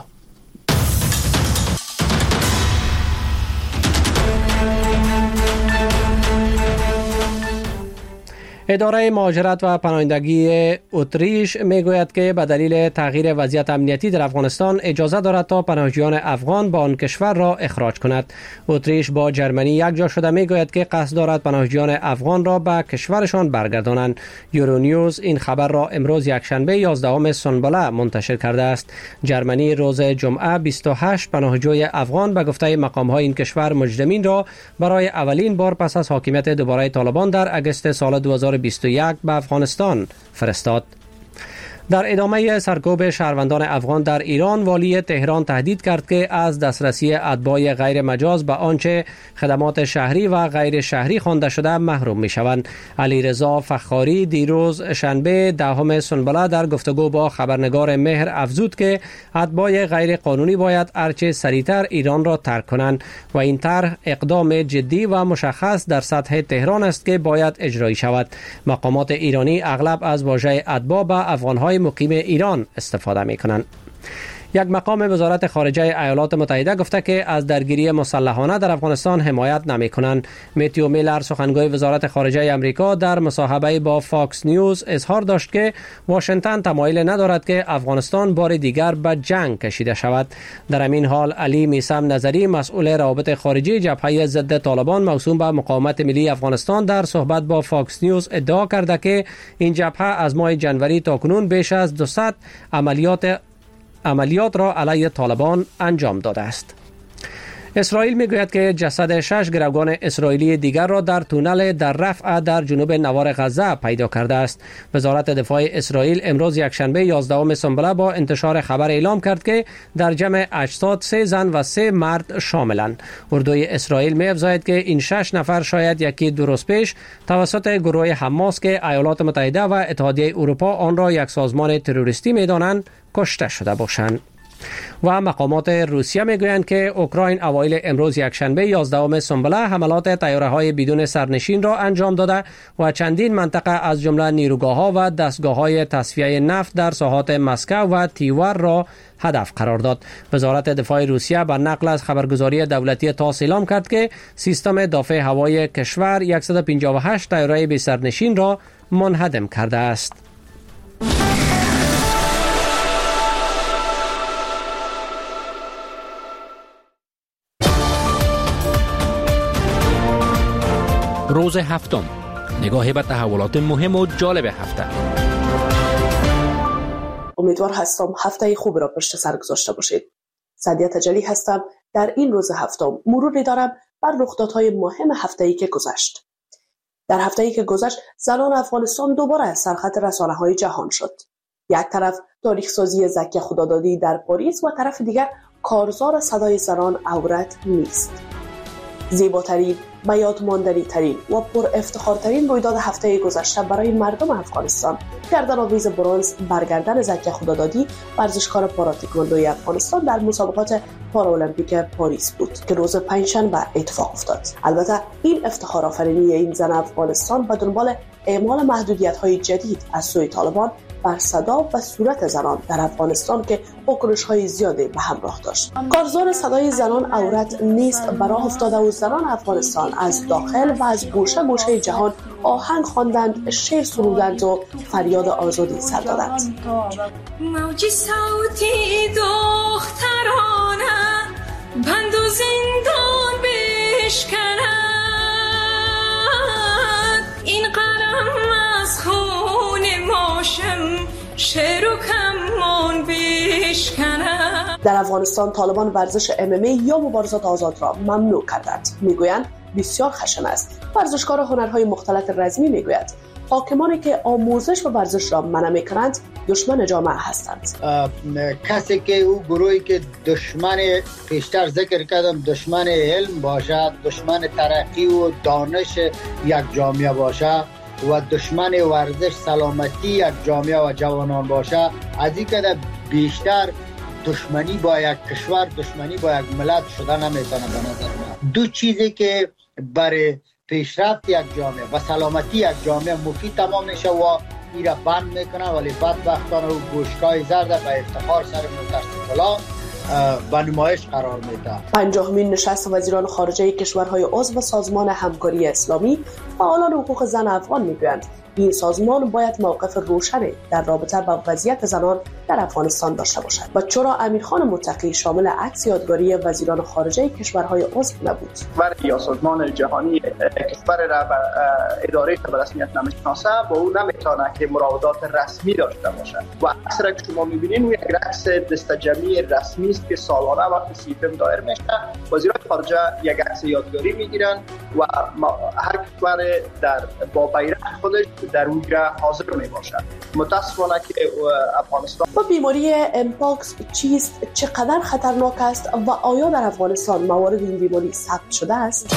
اداره مهاجرت و پناهندگی اتریش میگوید که به دلیل تغییر وضعیت امنیتی در افغانستان اجازه دارد تا پناهجویان افغان به آن کشور را اخراج کند. اتریش با جرمنی یکجا شده میگوید که قصد دارد پناهجویان افغان را به کشورشان برگردانند. یورونیوز این خبر را امروز یکشنبه 11 سنبله منتشر کرده است. جرمنی روز جمعه 28 پناهجوی افغان به گفته مقام‌های این کشور مجرمین را برای اولین بار پس از حاکمیت دوباره طالبان در اگست سال 2021 به افغانستان فرستاد. در ادامه سرکوب شهروندان افغان در ایران، والی تهران تهدید کرد که از دسترسی اتباع غیر مجاز به آنچه خدمات شهری و غیر شهری خوانده شده محروم می شوند. علیرضا فخاری دیروز شنبه 10 سنبله در گفتگو با خبرنگار مهر افزود که اتباع غیر قانونی باید هرچه سریعتر ایران را ترک کنند و این طرح اقدام جدی و مشخص در سطح تهران است که باید اجرایی شود. مقامات ایرانی اغلب از واژه اتباع به افغان‌های مقیم ایران استفاده می‌کنند. یک مقام وزارت خارجه ایالات متحده گفته که از درگیری مسلحانه در افغانستان حمایت نمی‌کنند. متیو میلر سخنگوی وزارت خارجه آمریکا در مصاحبه با فاکس نیوز اظهار داشت که واشنگتن تمایل ندارد که افغانستان بار دیگر به جنگ کشیده شود. در همین حال علی میثم نظری مسئول روابط خارجی جبهه ضد طالبان موسوم به مقاومت ملی افغانستان در صحبت با فاکس نیوز ادعا کرده که این جبهه از ماه جنوری تاکنون بیش از 200 عملیات را علیه طالبان انجام داده است. اسرائیل میگوید که جسد 6 گروگان اسرائیلی دیگر را در تونل در رفح در جنوب نوار غزه پیدا کرده است. وزارت دفاع اسرائیل امروز یکشنبه 11 سنبله با انتشار خبر اعلام کرد که در جمع اجساد 3 زن و 3 مرد شاملند. اردوی اسرائیل می‌افزاید که این 6 نفر شاید یکی 2 روز پیش توسط گروه حماس که ایالات متحده و اتحادیه اروپا آن را یک سازمان تروریستی می‌دانند کشته شده باشند. و مقامات روسیه میگویند که اوکراین اوایل امروز یکشنبه 11 سنبله حملات طیاره‌های بدون سرنشین را انجام داده و چندین منطقه از جمله نیروگاه‌ها و دستگاه‌های تصفیه نفت در ساحات مسکو و تیور را هدف قرار داد. وزارت دفاع روسیه به نقل از خبرگزاری دولتی تاس اعلام کرد که سیستم دفاع هوایی کشور 158 طیاره بی سرنشین را منهدم کرده است. روز هفتم، نگاهی به تحولات مهم و جالب هفته. امیدوار هستم هفته خوب را پشت سر گذاشته باشید. سعدیه تجلی هستم. در این روز هفتم مروری دارم بر رخدادهای مهم هفته‌ای که گذشت. در هفته‌ای که گذشت زنان افغانستان دوباره سرخط رسانه‌های جهان شد. یک طرف تاریخ سازی زکی خدادادی در پاریس و طرف دیگر کارزار صدای زنان عورت نیست. زیباترین، به یاد ماندنی ترین و پر افتخارترین رویداد هفته گذشته برای مردم افغانستان گردن آویز برنز برگردن زکی خدادادی، ورزشکار پاراتکواندوی افغانستان در مسابقات پارالمپیک پاریس بود که روز پنجشنبه اتفاق افتاد. البته این افتخار آفرینی این زن افغانستان به دنبال اعمال محدودیت‌های جدید از سوی طالبان بر صدا و صورت زنان در افغانستان که واکنش‌های زیادی به همراه داشت. کارزار صدای زنان عورت نیست براه افتاده و زنان افغانستان از داخل و از گوشه گوشه جهان آهنگ خواندند، شعر سرودند و فریاد آزادی سر دادند. موج صوتی دخترانه بند و زندان بشکنند، در افغانستان طالبان ورزش MMA یا مبارزات آزاد را ممنوع کردند. میگویند بسیار خشن است. ورزشکار هنرهای مختلط رزمی میگوید حاکمانی که آموزش و ورزش را منع می‌کنند دشمن جامعه هستند. کسی که او گروهی که دشمن پیشتر ذکر کردم دشمن علم باشد، دشمن ترقی و دانش یک جامعه باشد و دشمن ورزش سلامتی یک جامعه و جوانان باشد، از این که بیشتر دشمنی با یک کشور، دشمنی با یک ملت شده نمیتونه. به نظر من دو چیزی که برای پیشرفت یک جامعه و سلامتی یک جامعه مفید تمام میشه و این را بند میکنه، ولی بدبختانه و گوشگاه زرد به افتخار سر موتورسیکل‌ها به نمایش قرار میده. 50مین نشست وزیران خارجه کشورهای عضو سازمان همکاری اسلامی فعالان حقوق زن افغان میگویند این سازمان باید موقف روشنی در رابطه با وضعیت زنان در افغانستان داشته باشد. و چرا امیرخان متقی شامل عکس یادگاری وزیران خارجه کشورهای عضو نبود؟ یا سازمان جهانی کشور را به اداره به رسمیت نمیشناسه و او نمیتونه که مراودات رسمی داشته باشد. و عکس را که شما میبینید او یک عکس دستجمعی رسمی است که سالانه وقتی سیفم دایر میشه وزیران خارجه یک عکس یادگاری میگیرن و هر کشور در با بیرق خودش در اونجا حاضر می باشد. متاسفانه که افغانستان و بیماری امپاکس چیست، چقدر خطرناک است و آیا در افغانستان موارد این بیماری ثبت شده است؟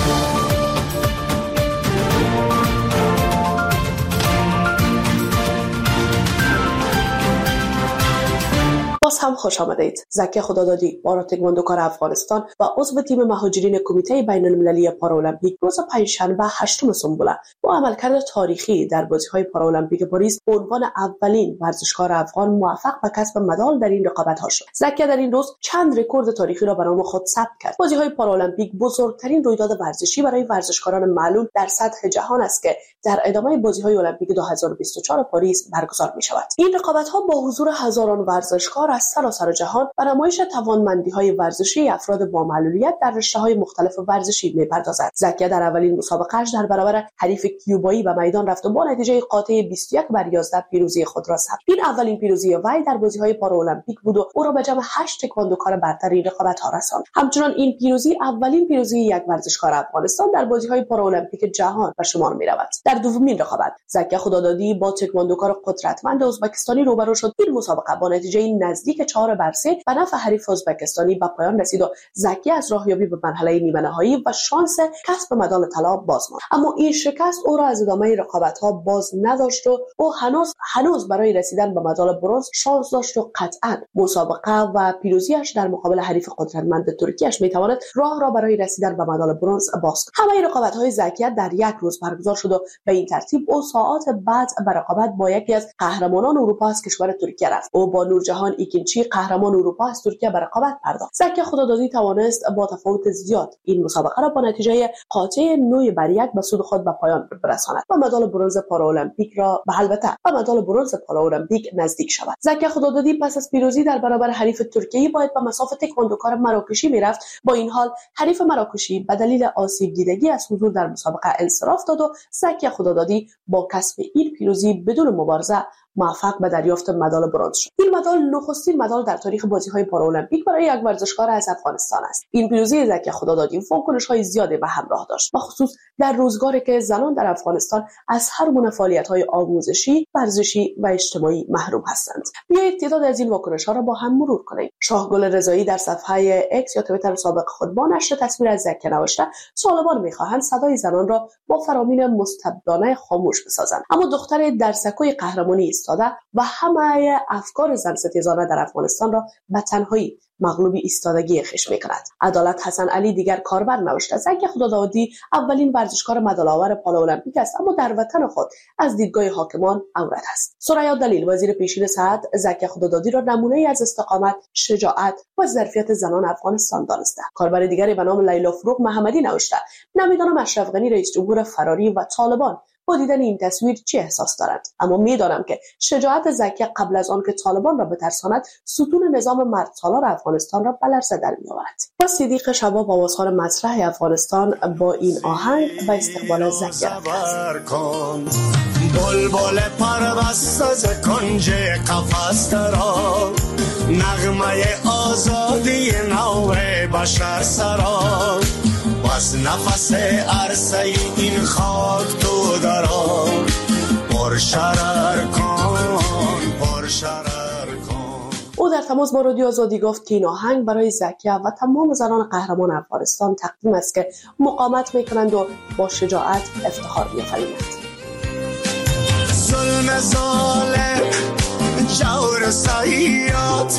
باز هم خوش آمدید. زکی خدادادی پارا تکواندوکار افغانستان و عضو تیم مهاجرین کمیته بین المللی پارالمپیک روز پنجشنبه 8 سنبوله با عملکرد تاریخی در بازی‌های پارالمپیک پاریس به عنوان اولین ورزشکار افغان موفق به کسب مدال در این رقابت‌ها شد. زکی در این روز چند رکورد تاریخی را به نام خود ثبت کرد. بازی‌های پارالمپیک بزرگترین رویداد ورزشی برای ورزشکاران معلول در سطح جهان است که در ادامه بازی‌های المپیک 2024 پاریس برگزار می‌شود. این رقابت‌ها با حضور هزاران ورزشکار از سراسر جهان و نمایش توانمندی‌های ورزشی افراد با معلولیت در رشته‌های مختلف ورزشی می‌پردازد. زکی در اولین مسابقه‌اش در برابر حریف کیوبایی به میدان رفت و با نتیجه قاطع 21-11 پیروزی خود را ثبت. این اولین پیروزی وی در بازی‌های پارالمپیک بود و او را به جمع 8 تکواندوکار برتر این رقابت‌ها رساند. همچنین این پیروزی اولین پیروزی یک ورزشکار افغانستان در بازی‌های پارالمپیک جهان به شمار می‌رود. در دومین رقابت زکی خدادادی با تکواندوکار قدرتمند ازبکستانی روبرو شد. این مسابقه با نتیجه نزدیک 4-3 به نفع حریف ازبکستانی به پایان رسید و زکی از راهیابی به مرحله نیمه نهایی و شانس کسب مدال طلا باز ماند. اما این شکست او را از ادامه رقابت‌ها باز نداشت و او هنوز برای رسیدن به مدال برنز شانس داشت و قطعاً مسابقه و پیروزیش در مقابل حریف قدرتمند ترکیه‌اش می‌تواند راه را برای رسیدن به مدال برنز باز کند. همه رقابت‌های زکی در یک روز برگزار شد و به این ترتیب او ساعات بعد به رقابت با یکی از قهرمانان اروپا از کشور ترکیه رفت. او با نورجهان ایکینچی قهرمان اروپا از ترکیه به رقابت پرداخت. زکی خدادادی توانست با تفاوت زیاد این مسابقه را با نتیجه قاطع 9-1 به سود خود به پایان برساند و مدال برنز پارالمپیک را به البته به مدال برنز پارالمپیک نزدیک شود. زکی خدادادی پس از پیروزی در برابر حریف ترکیه‌ای باید به مسافت تکواندوکار مراکشی میرفت. با این حال حریف مراکشی به دلیل آسیب دیدگی از حضور در مسابقه انصراف داد و زکی خدادادی با کسب این پیروزی بدون مبارزه موفق به دریافت مدال برنز شد. این مدال نخستین مدال در تاریخ بازی‌های پارالمپیک برای یک ورزشکار از افغانستان است. این پیروزی زکی خدادادی واکنش‌های زیادی به همراه داشت، بخصوص در روزگاری که زنان در افغانستان از هر گونه فعالیت‌های آموزشی، ورزشی و اجتماعی محروم هستند. بیایید تعداد از این واکنش‌ها را با هم مرور کنیم. شاهگل رضایی در صفحه اکس یا توییتر سابق خود با نشر تصویر از زکی نوشته: طالبان می‌خواهند صدای زنان را با فرامین مستبدانه خاموش بسازند، اما دختر درسکوی قهرمانی ایستاده و همه افکار زن ستیزانه در افغانستان را به تنهایی مغلوب ایستادگی خویش می‌کند. عدالت حسن علی دیگر کاربر نوشته: زکی خدادادی اولین ورزشکار مدال‌آور پارالمپیک است، اما در وطن خود از دیدگاه حاکمان عورت است. ثریا دلیل وزیر پیشین صحت زکی خدادادی را نمونه‌ای از استقامت، شجاعت و ظرفیت زنان افغانستان دانسته. کاربر دیگری به نام لیلا فروغ محمدی نوشته: نمیدانم اشرف غنی رئیس جمهور فراری و طالبان با دیدن این تصویر چه احساس دارند، اما میدانم که شجاعت زکی قبل از آن که طالبان را بترساند ستون نظام مردسالار افغانستان را به لرزه در میآورد. و صدیق شباب آوازخوان مطرح افغانستان با این آهنگ به استقبال زکی رفت. بلبل پرواز از کنج قفس را نغمه آزادی نو بشر سرا بس نفس عرصه این خاک تو درا پرشرر کن پرشرر کن. او در تماس با رادیو آزادی گفت که این آهنگ برای زکیه و تمام زنان قهرمان افغانستان تقدیم است که مقاومت میکنند و با شجاعت افتخار می‌آفرینند. ظلم ظالم جور سیاد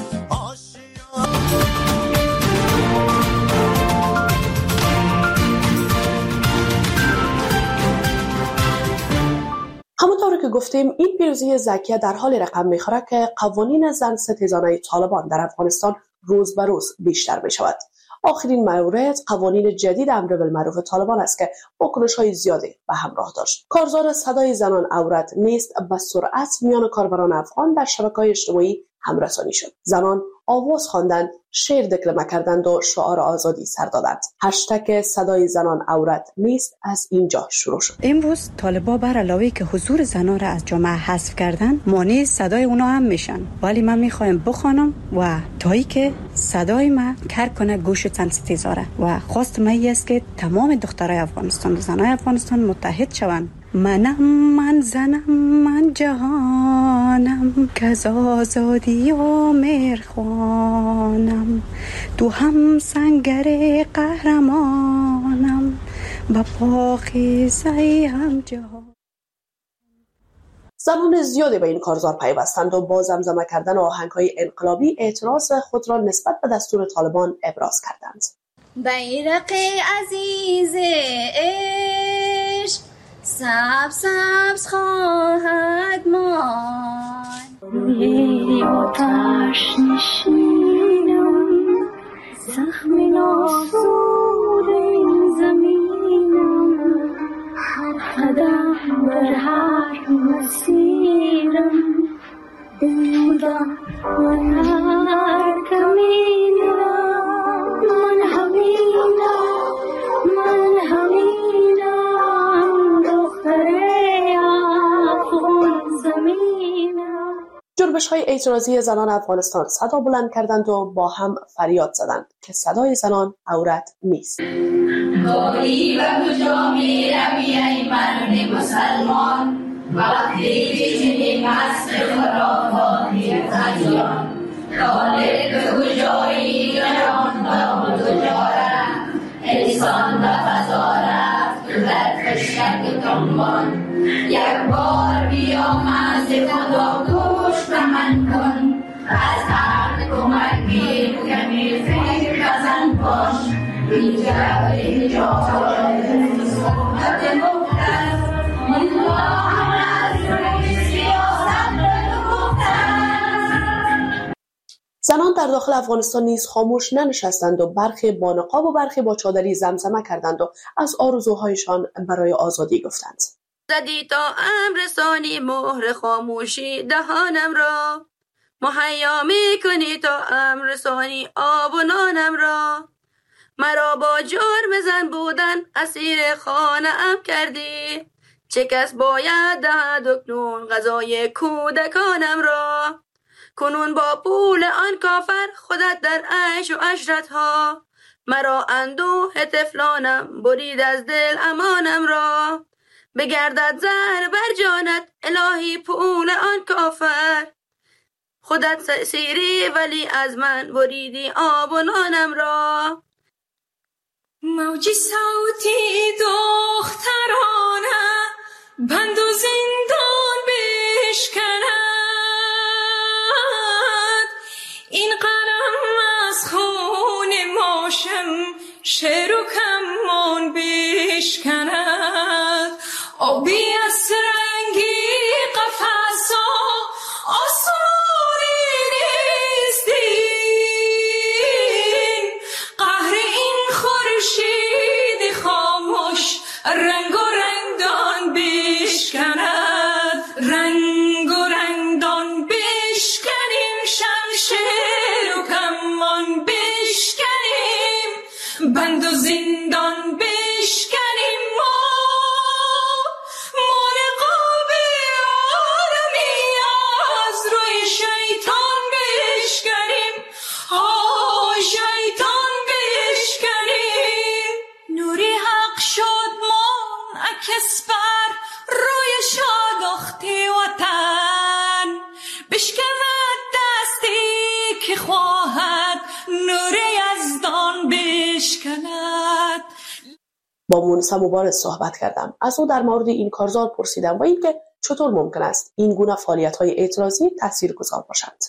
همونطور که گفتیم این پیروزی زکیه در حال رقم میخوره که قوانین زن ستیزانه طالبان در افغانستان روز به روز بیشتر می شود. آخرین مورد قوانین جدید امر بالمعروف طالبان است که واکنش‌های زیادی به همراه داشت. کارزار صدای زنان عورت نیست به سرعت میان کاربران افغان در شبکه‌های اجتماعی همرسانی شد. زنان آواز خواندند، شعر دکلمه کردند و شعار آزادی سر دادند. هشتگ صدای زنان عورت نیست از اینجا شروع شد. امروز طالبا بر علاوه که حضور زنان را از جامعه حذف کردن، مانع صدای اونا هم میشن. ولی من میخوایم بخوانم و تایی که صدای من کار کنه گوش ستیزاره و خواست من است که تمام دخترای افغانستان و زنای افغانستان متحد شوند. من زنم، من جهانم که از آزادی و مرخوانم، تو هم سنگر قهرمانم با پاکیزه هم جهان. زنان زیادی به این کارزار پیوستند و با زمزمه کردن آهنگ‌های انقلابی اعتراض خود را نسبت به دستور طالبان ابراز کردند. بیرق عزیز عشق سبز خواهد ماند، روی آتش نشینم، زخم ناسود این زمینم، هر قدم بر هر مسیرم، بودم من هر کمینم، من همینم، من همینم، دختر افغان زمینم. جنبش‌های اعتراضی زنان افغانستان صدا بلند کردند و با هم فریاد زدند که صدای زنان عورت نیست. گاری و کجا می روی ای مرد مسلمان، وقتی که چنین مست خرافاتی ادیان، طالب کجایی جهان دام تجارت، انسان و فضا رفت در خشک دنبان، یک بار بیا مز خدا گوش به من کن، از هر کمک می کمی فکر بزن باش، اینجا اینجا صحبت مقدس الله از روی سیاست مقدس. زنان در داخل افغانستان نیز خاموش ننشستند و برخی با نقاب و برخی با چادری زمزمه کردند و از آرزوهایشان برای آزادی گفتند. زدی تا امرسانی مهر خاموشی دهانم را، مهیا میکنی تا امرسانی آب و نانم را، مرا با جرم زن بودن اسیر خانه ام کردی، چه کس باید دهد اکنون غذای کودکانم را، کنون با پول آن کافر خودت در عیش و عشرت ها، مرا اندوه طفلانم برید از دل امانم را، بگردد زهر بر جانت الهی پول آن کافر، خودت سیری ولی از من بریدی آب و نانم را. موج صوتی دخترانه بند و زندان بشکند، این قلم از خون ماشم شعر و کمان بشکند، آبی از رنگی قفصا آسمانی نیستین، قهر این خورشید خاموش رنگ و رنگدان بشکند، رنگ و رنگدان بشکنیم، شمشیر و کمان بشکنیم، بند و زندان بشکنیم، نقاب آدمی از روی شیطان بشکنیم، با مونسا مبارز صحبت کردم. از او در مورد این کارزار پرسیدم و اینکه چطور ممکن است این گونه فعالیت‌های اعتراضی تاثیرگذار باشند.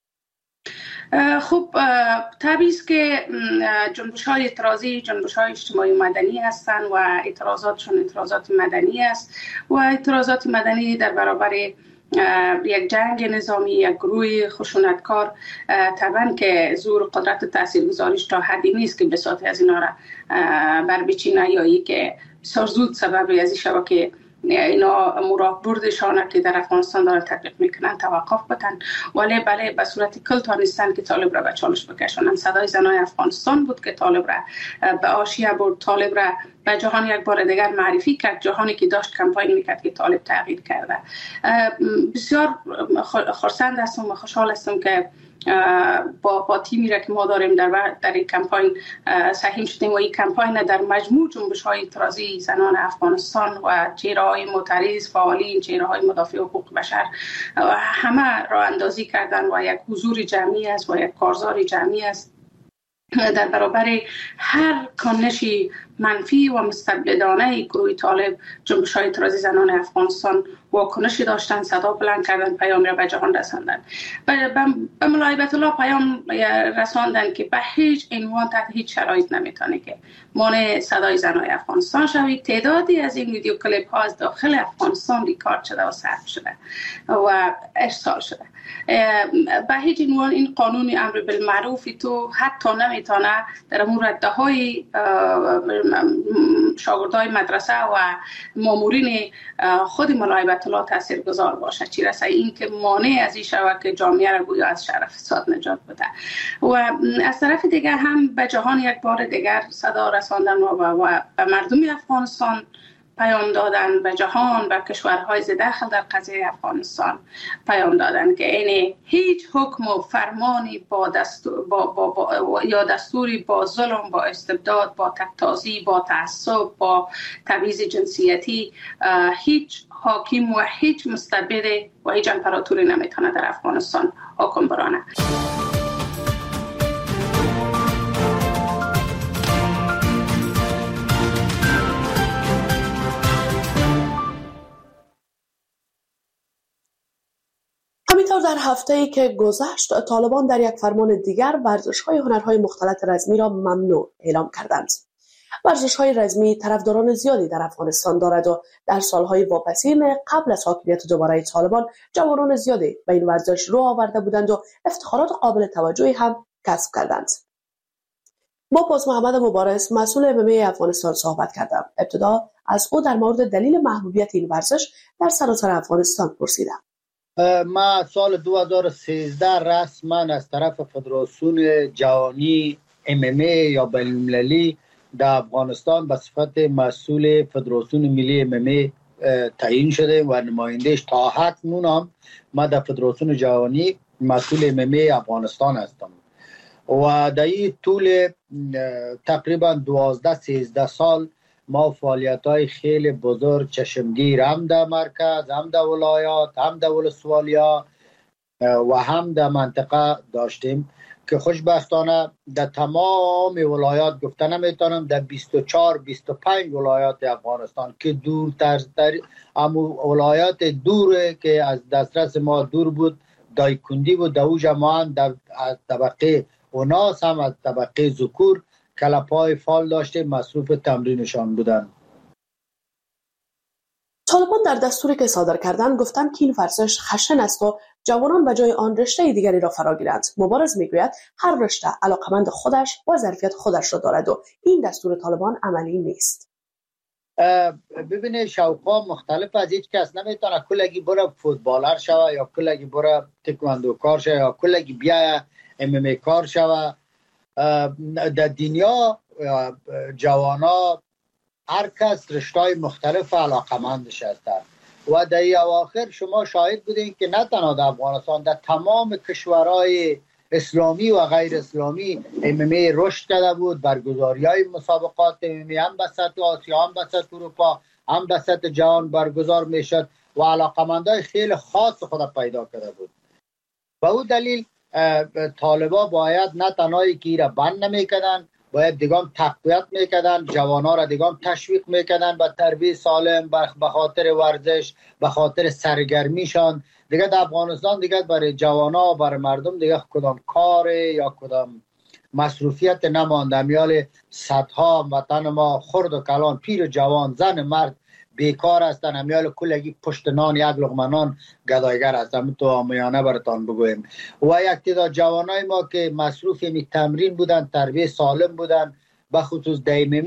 خب طبیعی است که جنبش‌های اعتراضی جنبش‌های اجتماعی مدنی هستند و اعتراضاتشون اعتراضات مدنی است و اعتراضات مدنی در برابر یک جنگ نظامی، یک گروه خشونتکار طبعا که زور قدرت تاثیرگذاریش تا حدی نیست که بساط از اینا را بربچینه یا ای که بسیار زود سبب از این شود که اینا بردشان که در افغانستان دارن تطبیق میکنن توقف بکن. ولی بله به صورت کل تا نیستن که طالب را به چالش بکشونن. صدای زنای افغانستان بود که طالب را به آشیه برد، طالب را به جهان یک بار دیگر معرفی کرد، جهانی که داشت کمپاین میکرد که طالب تغییر کرده. بسیار خرسند هستم و خوشحال هستم که با تیمی را که ما داریم در این کمپاین سهیم شدیم و این کمپاین در مجموع جنبش‌های اعتراضی زنان افغانستان و چهره‌های معترض، فعالین، چهره‌های مدافع حقوق بشر همه راه اندازی کردن و یک حضور جمعی است و یک کارزار جمعی است در برابر هر کنشی منفی و مستبدانه گروه طالب. جنبش‌های اعتراضی زنان افغانستان واکنشی داشتن، صدا بلند کردن، پیام را به جهان رساندن. به مولای بیت الله پیام رساندن که به هیچ عنوان تحت هیچ شرایط نمیتونه که مانع صدای زنان افغانستان شوید. تعدادی از این ویدیو کلیپ ها از داخل افغانستان ریکارد شده و ثبت شده و ارسال شده. به هیچ عنوان این قانون امر بالمعروف تو حتی نمیتونه در امور رده‌های شاگردای مدرسه و مامورین خود مولای بیت الله تاثیرگذار باشه، چی رسه این که مانع از این شود که جامعه را گویا از شر فساد نجات بده. و از طرف دیگر هم به جهان یک بار دیگر صدا رساندن و به مردم افغانستان پیام دادن، به جهان، به کشورهای داخل در قضیه افغانستان پیام دادن که این هیچ حکم و فرمانی یا دستوری با ظلم، با استبداد، با تک‌تازی، با تعصب، با تبعیض جنسیتی هیچ حاکم و هیچ مستبد و هیچ امپراتوری نمیتونه در افغانستان حکم برانه. همینطور در هفته‌ای که گذشت طالبان در یک فرمان دیگر ورزش‌های هنرهای مختلط رزمی را ممنوع اعلام کردند. ورزش‌های رزمی طرفداران زیادی در افغانستان دارد و در سالهای واپسین قبل از حاکمیت دوباره طالبان جوانان زیادی به این ورزش رو آورده بودند و افتخارات قابل توجهی هم کسب کردند. با باز محمد مبارز مسئول MMA افغانستان صحبت کردم. ابتدا از او در مورد دلیل محبوبیت این ورزش در سراسر افغانستان پرسیدم. ما سال 2013 رسما از طرف فدراسیون جهانی MMA یا بین‌المللی در افغانستان به صفت مسئول فدراسیون ملی MMA تعیین شده و نمایندهش تا اکنون هم ما در فدراسیون جهانی مسئول MMA افغانستان هستم و در این طول تقریبا 12-13 سال ما فعالیت‌های خیلی بزرگ چشمگیر هم در مرکز، هم در ولایات، هم در ولسوالیا و هم در منطقه داشتیم که خوشبختانه در تمام ولایات گفته نمیتونم در 24-25 ولایات افغانستان که دورتر ولایات دوره که از دسترس ما دور بود دایکندی بود، در اوج ما هم از طبقه اوناس هم از طبقه ذکور کلپای فال داشته مصروف تمرینشان بودن. طالبان در دستوری که صادر کردن گفتن که این ورزش خشن است و جوانان به جای آن رشته دیگری را فرا گیرند. مبارز میگوید هر رشته علاقمند خودش و ظرفیت خودش را دارد و این دستور طالبان عملی نیست. ببینید شوقا مختلف از هیچ کس نمیتونه کلگی بره فوتبالر شوه یا کلگی بره تکواندو کار شوه یا کلگی بیا MMA کار شوه. در دنیا جوانا هر کس رشته‌های مختلف علاقمندش هستند و در این اواخر شما شاهد بودین که نه تنها در افغانستان در تمام کشورهای اسلامی و غیر اسلامی MMA رشد کرده بود. برگزاری‌های مسابقات MMA هم به سطح آسیا، هم به سطح اروپا، هم به سطح جهان برگزار میشد و علاقمندای خیلی خاص خود پیدا کرده بود. به او دلیل طالبا باید نه تنهایی که ایره بند نمیکردن باید دیگام تقویت میکردن، جوانان را دیگام تشویق میکردن به تربیت سالم، به خاطر ورزش، به خاطر سرگرمیشان. دیگه در افغانستان دیگه برای جوانا و برای مردم دیگه کدام کار یا کدام مصروفیت نمانده. میال صدها وطن ما خرد و کلان، پیر و جوان، زن مرد بیکار هستن. همیال کلگی پشت نان یک لقمه نان گدایگر هستن. تو آمیانه براتان بگویم. و یک تعداد جوانای ما که مصروف می تمرین بودن، تربیت سالم بودن، بخصوص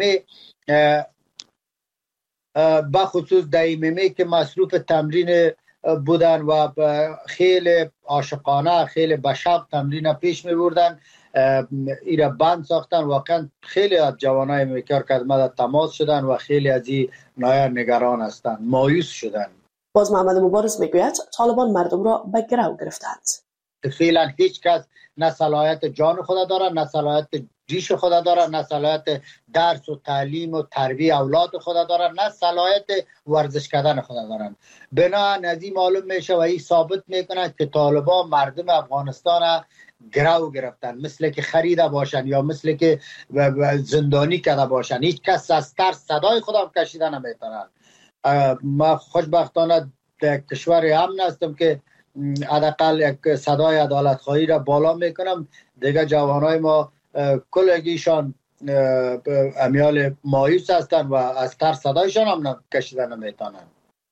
دایممی که مصروف تمرین بودن و خیلی عاشقانه، خیلی بشق تمرین پیش می بردن. ایره بند ساختن. واقعا خیلی از جوانای میکار که ما تماس شدن و خیلی از این نگران هستند، مایوس شدن. باز محمد مبارز میگوید طالبان مردم را به گرو گرفتند. فعلا هیچ کس نه صلاحیت جان خود داره، نه صلاحیت ریش خود داره، نه صلاحیت درس و تعلیم و تربیت اولاد خود داره، نه صلاحیت ورزش کردن خود دارن. بنابراین از این معلوم میشه و این ثابت میکنه که طالبان مردم افغانستان گرو گرفتن، مثل که خریده باشن یا مثل که زندانی کرده باشن. هیچ کس از ترس صدای خودم کشیده نمیتونن. ما خوشبختانه در کشور امن هستم که حداقل یک صدای عدالت خواهی را بالا میکنم. دیگه جوانای ما کلگیشان امیال مایوس هستن و از ترس صدایشان هم کشیده نمیتونن.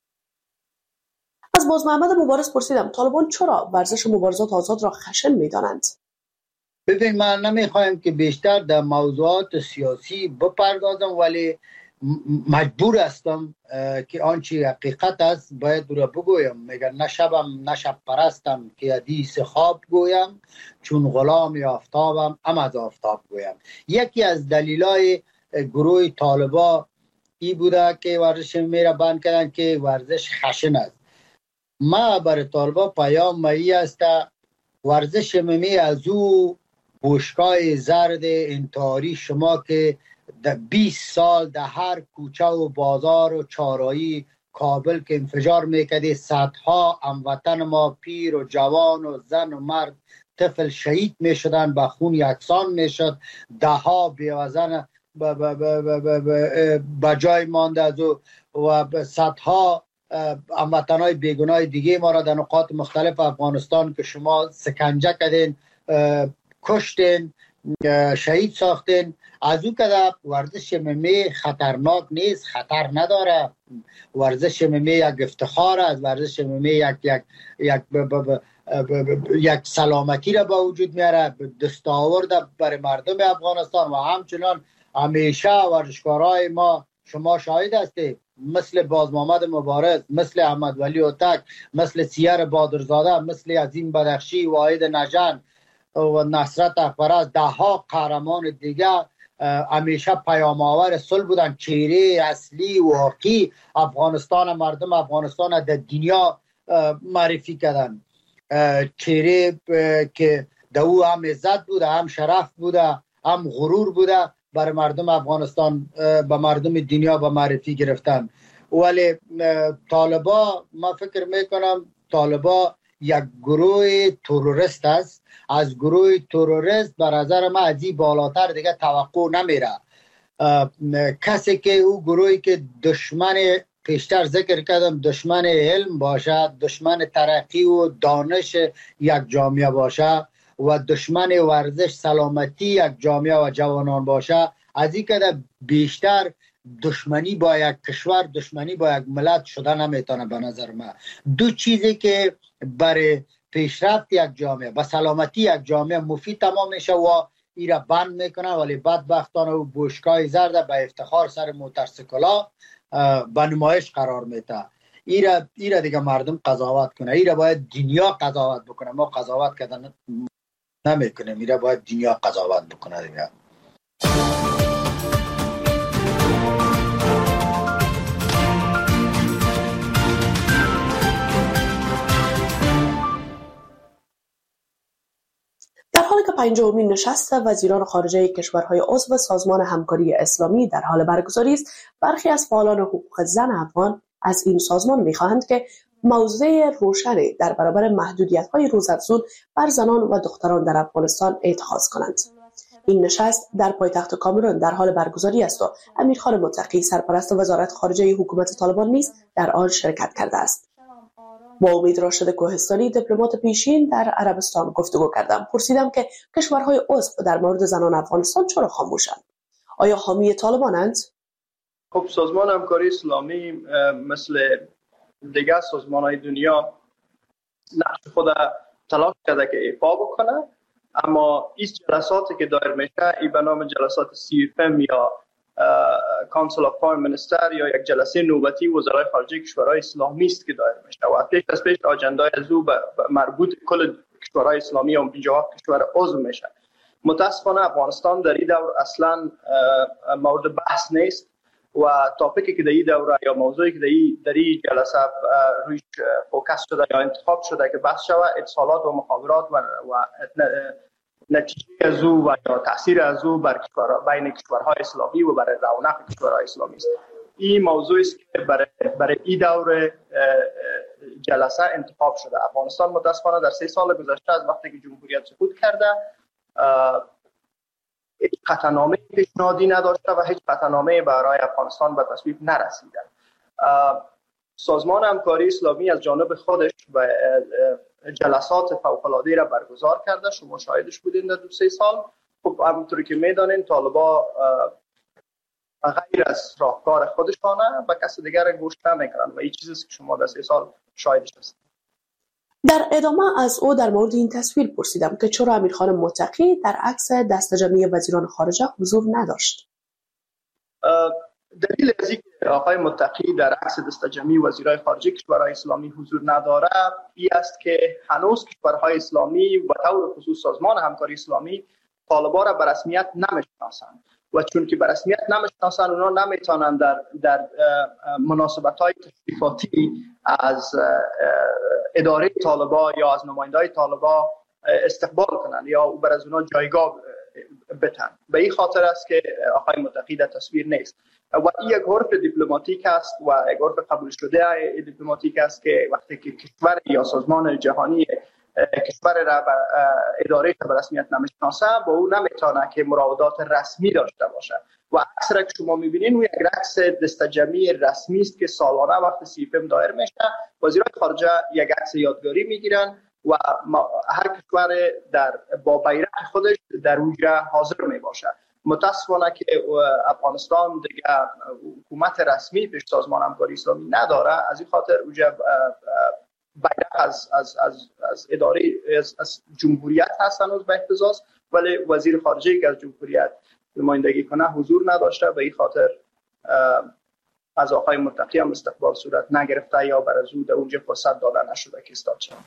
از باز محمد مبارز پرسیدم طالبان چرا ورزش مبارزات آزاد را خشن میدانند؟ ببین، من نمیخوایم که بیشتر در موضوعات سیاسی بپردازم، ولی مجبور هستم که آنچه حقیقت است باید رو بگویم. میگن نه شب پرستم که حدیث خواب گویم، چون غلام آفتابم از آفتاب گویم. یکی از دلیلای گروه طالبا ای بوده که ورزش میره بند کردن که ورزش خشن است. ما برای طالبا پیام مایی است ورزش می از او بوشکای زرد انتحاری شما که 20 سال در هر کوچه و بازار و چارایی کابل که انفجار میکرده، صدها هموطن ما پیر و جوان و زن و مرد طفل شهید میشدن، به خون یکسان میشد، ده ها بیوزن به جای مانده از و صدها هموطنای بیگناه دیگه ما را در نقاط مختلف افغانستان که شما سکنجه کردین، کشتین، شهید ساختین. از او که ورزش MMA خطرناک نیست، خطر نداره. ورزش MMA یک افتخار است. ورزش MMA یک سلامتی را به وجود میاره، دستاورد برای مردم افغانستان. و همچنان همیشه ورزشکارای ما شما شاهد هستید، مثل باز محمد مبارز، مثل احمد ولی اوتک، مثل سیر بادرزاده، مثل عظیم بدخشی، واحد نژن و نصرت اکبرست، ده ها قهرمان دیگه همیشه پیام آور صلح بودن. چهره اصلی واقعی افغانستان، مردم افغانستان در دنیا معرفی کردن. چهره که در او هم عزت بوده، هم شرف بوده، هم غرور بوده، برای مردم افغانستان به مردم دنیا به معرفی گرفتن. ولی طالبا، ما فکر میکنم طالبا یک گروه تروریست است. از گروه تروریست به نظر من از این بالاتر دیگه توقع نمیره. کسی که او گروهی که دشمن، پیشتر ذکر کردم، دشمن علم باشه، دشمن ترقی و دانش یک جامعه باشه و دشمن ورزش سلامتی یک جامعه و جوانان باشه، از این که بیشتر دشمنی با یک کشور، دشمنی با یک ملت شده نمیتونه. به نظر من دو چیزی که برای پیشرفت یک جامعه، به سلامتی یک جامعه مفید تمام میشه و ایرا بند میکنه، ولی بدبختانه و بوشکای زرد به افتخار سر موتورسیکلا به نمایش قرار میده. ایرا دیگه مردم قضاوت کنه، ایرا باید دنیا قضاوت بکنه. ما قضاوت کردن نمیکنیم، ایرا باید دنیا قضاوت بکنه دیگه. در حالی که 50مین نشست وزیران خارجه کشورهای عضو سازمان همکاری اسلامی در حال برگزاری است، برخی از فعالان حقوق زن افغان از این سازمان می‌خواهند که موضع روشنی در برابر محدودیت‌های روزافزون بر زنان و دختران در افغانستان اتخاذ کنند. این نشست در پایتخت کامرون در حال برگزاری است و امیرخان متقی سرپرست وزارت خارجه حکومت طالبان نیز در آن شرکت کرده است. با امید راشد کوهستانی دیپلمات پیشین در عربستان گفتگو کردم. پرسیدم که کشورهای عضو در مورد زنان افغانستان چرا خاموشند؟ آیا حامی طالبانند؟ خب سازمان همکاری اسلامی مثل دیگر سازمان‌های دنیا نقش خود تلاش کرده که ایفا بکنه، اما این جلساتی که دایر میشه ای به نام جلسات CFM یا کانسل آف فارن مینیستر یا یک جلسه نوبتی وزرای خارجه کشورهای اسلامی است که دایر میشه و پیش آجندای از او مربوط کل کشورهای اسلامی و 50 کشور عضو میشه. متاسفانه افغانستان در این دور اصلا مورد بحث نیست و تاپیکی که در این دوره یا موضوعی که در این جلسه رویش فوکس شده یا انتخاب شده که بحث شود اتصالات و مخابرات و نتیجه از او و یا تاثیر از او بر بین کشورهای اسلامی و برای رونق کشورهای اسلامی است. این موضوعی است که برای این دوره جلسه انتخاب شده. افغانستان متاسفانه در 3 سال گذشته از وقتی که جمهوریت سقوط کرده هیچ قطعنامه پیشنهادی نداشته و هیچ قطعنامه برای افغانستان به تصویب نرسیده. سازمان همکاری اسلامی از جانب خودش و جلسات فوق‌العاده را برگزار کرده. شما شاهدش بودین در 2-3 سال. خب همونطوری که میدانین طالبا غیر از راهکار خودشانه و کسی دیگر گوش نمیکنن و این چیزی که شما در 3 سال شاهدش هستید. در ادامه از او در مورد این تصویر پرسیدم که چرا امیرخان متقی در عکس دست جمعی وزیران خارجه حضور نداشت. دلیل از اینکه آقای متقی در عکس دست جمعی وزیرای خارجه کشورهای اسلامی حضور نداره این است که هنوز کشورهای اسلامی و طور خصوص سازمان همکاری اسلامی طالبان را به رسمیت نمیشناسند و چون که به رسمیت نمیشناسند اونا نمیتونن در مناسبت‌های تشریفاتی از اداره طالبان یا از نماینده‌های طالبان استقبال کنند یا بر از اونا جایگاه بتن. به این خاطر است که آقای متقی در تصویر نیست و این یک حرف دیپلماتیک است و یک حرف قبول شده دیپلماتیک است که وقتی که کشور یا سازمان جهانی کشور را اداره به رسمیت نمیشناسه با او نمیتونه که مراودات رسمی داشته باشه و عکس را که شما میبینین او یک عکس دست جمعی رسمی است که سالانه وقت CFM دایر میشه. وزیران خارجه یک عکس یادگاری میگیرن و هر کشور با بیرق خودش در اونجا حاضر می باشه. متاسفانه که افغانستان دیگه حکومت رسمی پیش سازمان همکاری اسلامی نداره، از این خاطر اونجا بیرق از اداره از جمهوریت هست هنوز به احتزاز، ولی وزیر خارجه که از جمهوریت نمایندگی کنه حضور نداشته. به این خاطر از آقای متقی هم استقبال صورت نگرفته یا بر از او در اونجا فرصت داده نشده که استاد شد.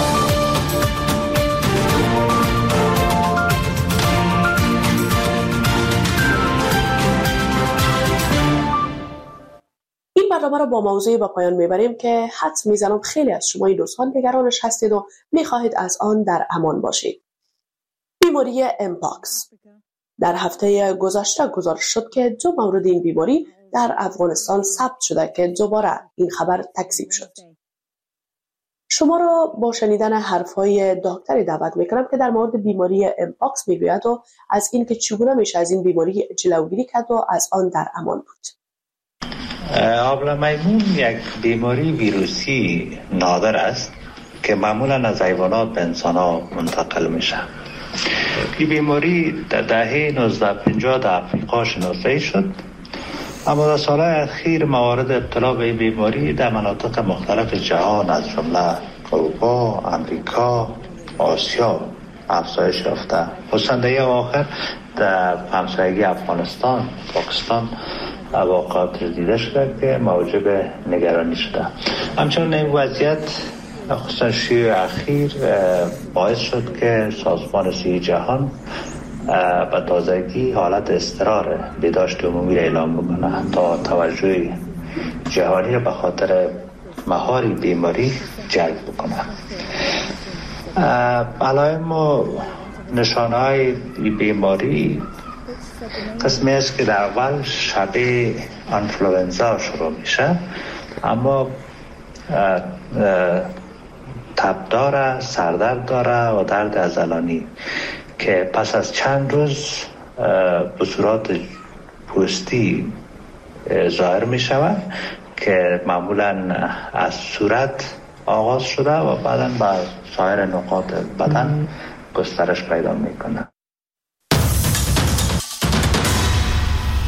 این برنامه را با موضوعی به پایان میبریم که حدس میزنم خیلی از شما این روزها نگرانش هستید و میخواهید از آن در امان باشید. بیماری امپاکس. در هفته گذشته گزارش شد که 2 مورد این بیماری در افغانستان ثبت شده که دوباره این خبر تکذیب شد. شما را با شنیدن حرفهای دکتری دعوت میکنم که در مورد بیماری امپاکس میگوید و از این که چگونه میشه از این بیماری جلوگیری کرد و از آن در امان بود. آبله میمون یک بیماری ویروسی نادر است که معمولا از حیوانات به انسان ها منتقل میشه. این بیماری در دهه 1950 در افریقا شناسایی شد، اما در سالهای اخیر موارد ابتلا به این بیماری در مناطق مختلف جهان از جمله اروپا، امریکا، آسیا افزایش یافته. خصوصا آخر در همسایگی افغانستان، پاکستان واقعات دیده شده که موجب نگرانی شده. همچنین این وضعیت خصوصا شیوع اخیر باعث شد که سازمان صحی جهان به تازگی حالت اضطرار بهداشت عمومی را اعلام بکنه تا توجه جهانی را به خاطر مهار بیماری جلب بکنه. علائم و نشانه‌های بیماری قسمی است که در اول شبیه انفلوئنزا شروع میشه، اما تب داره، سردرد داره و درد عضلانی. که پس از چند روز به صورت پوستی ظاهر می شود که معمولا از صورت آغاز شده و بعدا به سایر نقاط بدن گسترش پیدا می کنه.